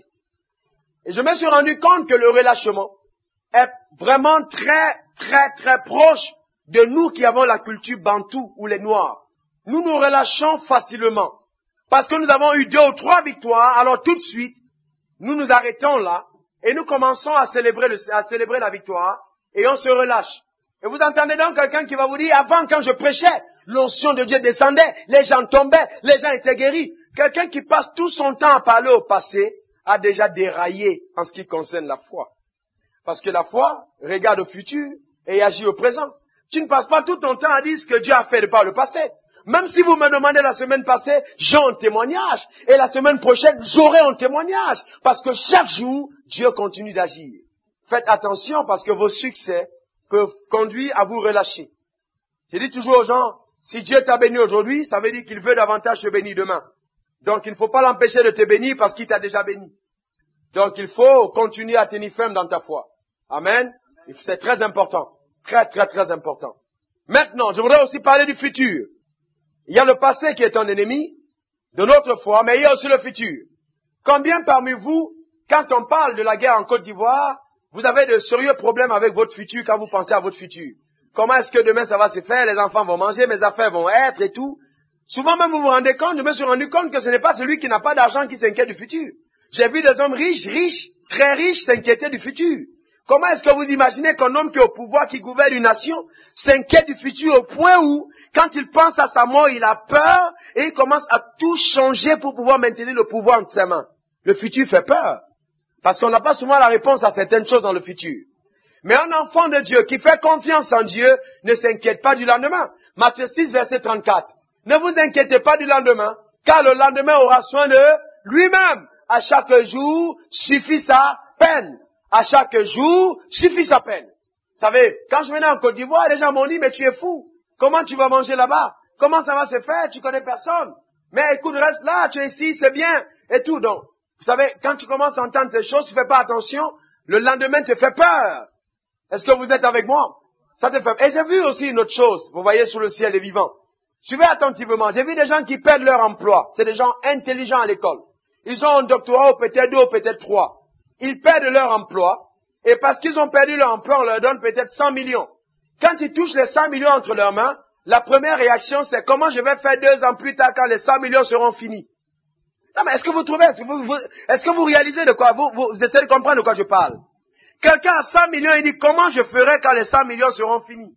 Et je me suis rendu compte que le relâchement est vraiment très, très, très proche de nous qui avons la culture bantou ou les noirs. Nous nous relâchons facilement. Parce que nous avons eu deux ou trois victoires, alors tout de suite, nous nous arrêtons là et nous commençons à célébrer, le, à célébrer la victoire et on se relâche. Et vous entendez donc quelqu'un qui va vous dire, avant quand je prêchais, l'onction de Dieu descendait, les gens tombaient, les gens étaient guéris. Quelqu'un qui passe tout son temps à parler au passé a déjà déraillé en ce qui concerne la foi. Parce que la foi regarde au futur et agit au présent. Tu ne passes pas tout ton temps à dire ce que Dieu a fait par le passé. Même si vous me demandez la semaine passée, j'ai un témoignage. Et la semaine prochaine, j'aurai un témoignage. Parce que chaque jour, Dieu continue d'agir. Faites attention parce que vos succès peuvent conduire à vous relâcher. Je dis toujours aux gens, si Dieu t'a béni aujourd'hui, ça veut dire qu'il veut davantage te bénir demain. Donc il ne faut pas l'empêcher de te bénir parce qu'il t'a déjà béni. Donc il faut continuer à tenir ferme dans ta foi. Amen. C'est très important. Très, très, très important. Maintenant, je voudrais aussi parler du futur. Il y a le passé qui est un ennemi de notre foi, mais il y a aussi le futur. Combien parmi vous, quand on parle de la guerre en Côte d'Ivoire, vous avez de sérieux problèmes avec votre futur quand vous pensez à votre futur? Comment est-ce que demain ça va se faire? Les enfants vont manger, mes affaires vont être et tout. Souvent même vous vous rendez compte, je me suis rendu compte que ce n'est pas celui qui n'a pas d'argent qui s'inquiète du futur. J'ai vu des hommes riches, riches, très riches s'inquiéter du futur. Comment est-ce que vous imaginez qu'un homme qui est au pouvoir, qui gouverne une nation, s'inquiète du futur au point où, quand il pense à sa mort, il a peur et il commence à tout changer pour pouvoir maintenir le pouvoir entre ses mains? Le futur fait peur. Parce qu'on n'a pas souvent la réponse à certaines choses dans le futur. Mais un enfant de Dieu qui fait confiance en Dieu ne s'inquiète pas du lendemain. Matthieu six, verset trente-quatre. Ne vous inquiétez pas du lendemain, car le lendemain aura soin de lui-même. À chaque jour suffit sa peine. À chaque jour suffit sa peine. Vous savez, quand je venais en Côte d'Ivoire, les gens m'ont dit, mais tu es fou. Comment tu vas manger là-bas? Comment ça va se faire? Tu connais personne. Mais écoute, reste là, tu es ici, c'est bien. Et tout, donc. Vous savez, quand tu commences à entendre ces choses, tu fais pas attention, le lendemain te fait peur. Est-ce que vous êtes avec moi? Ça te fait. Et j'ai vu aussi une autre chose. Vous voyez, sous le ciel est vivant. Suivez attentivement. J'ai vu des gens qui perdent leur emploi. C'est des gens intelligents à l'école. Ils ont un doctorat ou peut-être deux ou peut-être trois. Ils perdent leur emploi. Et parce qu'ils ont perdu leur emploi, on leur donne peut-être cent millions. Quand ils touchent les cent millions entre leurs mains, la première réaction c'est comment je vais faire deux ans plus tard quand les cent millions seront finis. Non mais est-ce que vous trouvez, est-ce que vous, vous, est-ce que vous réalisez de quoi, vous, vous, vous essayez de comprendre de quoi je parle? Quelqu'un a cent millions, il dit comment je ferai quand les cent millions seront finis?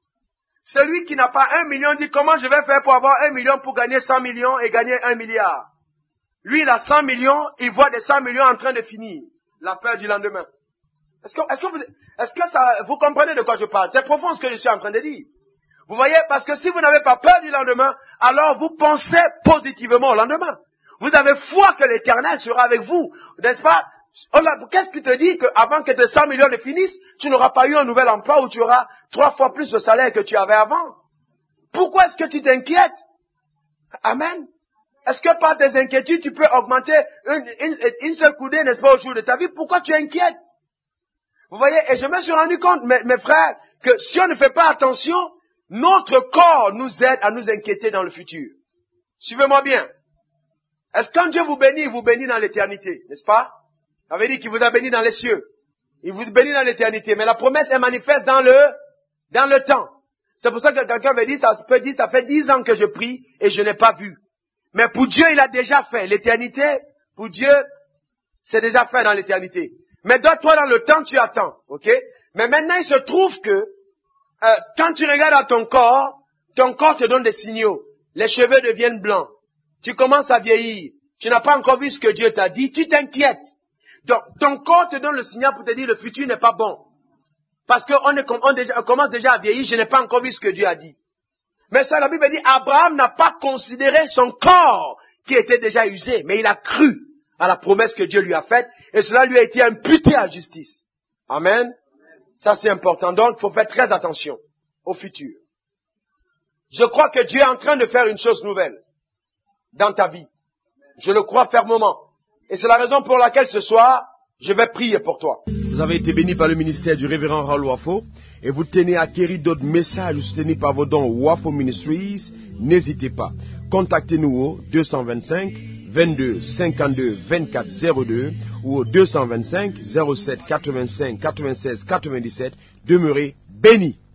Celui qui n'a pas un million dit comment je vais faire pour avoir un million pour gagner cent millions et gagner un milliard. Lui il a cent millions, il voit des cent millions en train de finir. La peur du lendemain. Est-ce que, est-ce que vous, est-ce que ça, vous comprenez de quoi je parle? C'est profond ce que je suis en train de dire. Vous voyez, parce que si vous n'avez pas peur du lendemain, alors vous pensez positivement au lendemain. Vous avez foi que l'Éternel sera avec vous, n'est-ce pas? Qu'est-ce qui te dit qu'avant que tes cent millions ne finissent, tu n'auras pas eu un nouvel emploi où tu auras trois fois plus de salaire que tu avais avant? Pourquoi est-ce que tu t'inquiètes? Amen. Est-ce que par tes inquiétudes, tu peux augmenter une, une, une seule coudée, n'est-ce pas, au jour de ta vie? Pourquoi tu inquiètes? Vous voyez, et je me suis rendu compte, mes, mes frères, que si on ne fait pas attention, notre corps nous aide à nous inquiéter dans le futur. Suivez-moi bien. Est-ce que quand Dieu vous bénit, il vous bénit dans l'éternité, n'est-ce pas? Ça veut dire qu'il vous a béni dans les cieux. Il vous bénit dans l'éternité. Mais la promesse est manifeste dans le, dans le temps. C'est pour ça que quelqu'un veut dire, ça peut dire, ça fait dix ans que je prie et je n'ai pas vu. Mais pour Dieu, il a déjà fait. L'éternité, pour Dieu, c'est déjà fait dans l'éternité. Mais toi, toi, dans le temps, tu attends. Ok? Mais maintenant, il se trouve que, euh, quand tu regardes à ton corps, ton corps te donne des signaux. Les cheveux deviennent blancs. Tu commences à vieillir. Tu n'as pas encore vu ce que Dieu t'a dit. Tu t'inquiètes. Donc, ton corps te donne le signal pour te dire le futur n'est pas bon. Parce qu'on on, on commence déjà à vieillir, je n'ai pas encore vu ce que Dieu a dit. Mais ça, la Bible dit, Abraham n'a pas considéré son corps qui était déjà usé, mais il a cru à la promesse que Dieu lui a faite, et cela lui a été imputé à justice. Amen. Ça, c'est important. Donc, il faut faire très attention au futur. Je crois que Dieu est en train de faire une chose nouvelle dans ta vie. Je le crois fermement. Et c'est la raison pour laquelle ce soir, je vais prier pour toi. Vous avez été béni par le ministère du révérend Raoul Wafo et vous tenez à acquérir d'autres messages soutenus par vos dons Wafo Ministries. N'hésitez pas. contactez-nous au deux cent vingt-cinq, vingt-deux, cinquante-deux, vingt-quatre, zéro deux ou au deux cent vingt-cinq, zéro sept, quatre-vingt-cinq, quatre-vingt-seize, quatre-vingt-dix-sept. Demeurez bénis.